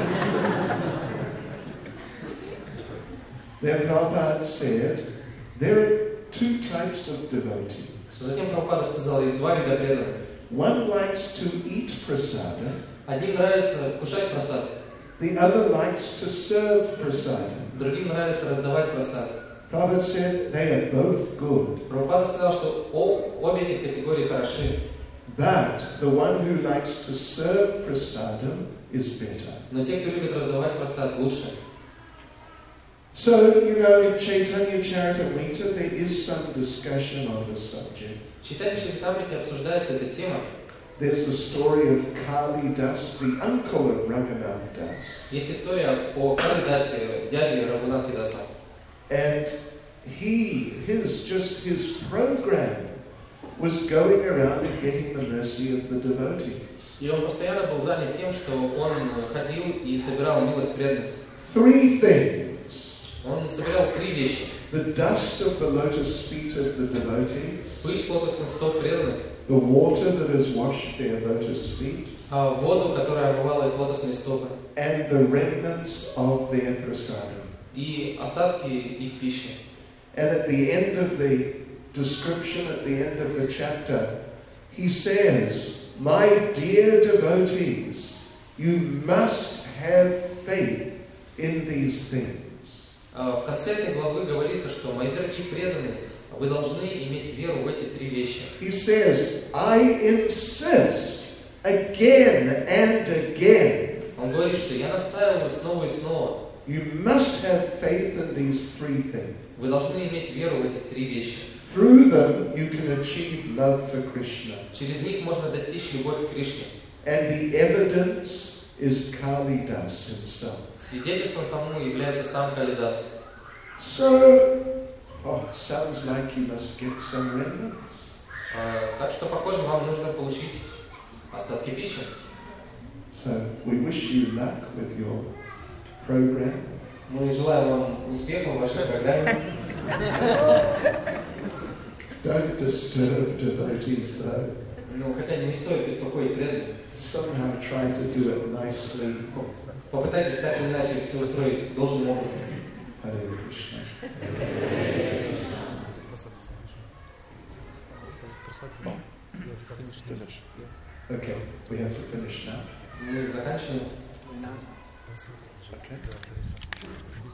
Speaker 1: Then Prabhupada said, there are two types of devotees.
Speaker 3: Затем Прабхупада сказал, есть два вида преданных.
Speaker 1: One likes to eat prasada,
Speaker 3: Одним нравится вкушать просад,
Speaker 1: the other likes to serve prasada.
Speaker 3: другим нравится раздавать просад.
Speaker 1: Prabhupada said they are both good,
Speaker 3: Прабхупада сказал, что о, обе эти категории хороши,
Speaker 1: but the one who likes to serve prasadam is better.
Speaker 3: но те, кто любит раздавать просад, лучше.
Speaker 1: So, you know, in Chaitanya Charitamrita there is some discussion on this subject.
Speaker 3: В Чайтанья Чаритамрите обсуждается эта тема.
Speaker 1: There's the story of Kali Das, the uncle of Raghunath Das.
Speaker 3: Есть история о Кали Дасе, дяде Рагунатхи Даса.
Speaker 1: And he, his, just his program was going around and getting the mercy of the devotees.
Speaker 3: И он постоянно был занят тем, что он ходил и собирал милость преданных.
Speaker 1: Three things.
Speaker 3: Он собирал три вещи.
Speaker 1: The dust of the lotus feet of the devotees,
Speaker 3: Пыль с лотосных стоп преданных,
Speaker 1: the water that has washed their lotus feet,
Speaker 3: а воду, которая омывала их лотосные стопы,
Speaker 1: and the remnants of their prasadam.
Speaker 3: и остатки их пищи.
Speaker 1: And at the end of the description, at the end of the chapter, he says, "My dear devotees, you must have faith in these things."
Speaker 3: В конце этой главы говорится, что мои дорогие преданные, вы должны иметь веру в эти три вещи.
Speaker 1: He says, "I insist again and again.
Speaker 3: Он говорит, что я настаиваю снова и снова.
Speaker 1: You must have faith in these three things.
Speaker 3: Вы должны иметь веру в эти три вещи.
Speaker 1: Through them, you can achieve love for Krishna.
Speaker 3: Через них можно достичь любовь к Кришне.
Speaker 1: And the evidence is Kalidas himself.
Speaker 3: Свидетельством тому является сам Калидас.
Speaker 1: So, oh, sounds like you must get some remnants.
Speaker 3: Так что, похоже, вам нужно получить остатки пищи.
Speaker 1: So, we wish you luck with your program.
Speaker 3: Мы желаем вам успеха в вашей программе.
Speaker 1: Don't disturb devotees though.
Speaker 3: Ну, хотя не стоит беспокоить преданных.
Speaker 1: Somehow try to do it nicely.
Speaker 3: Попытайтесь так или иначе все устроить должным образом.
Speaker 1: Hare Krishna. Finish. Okay, we have to finish now.
Speaker 3: Мы заканчиваем.
Speaker 1: Okay.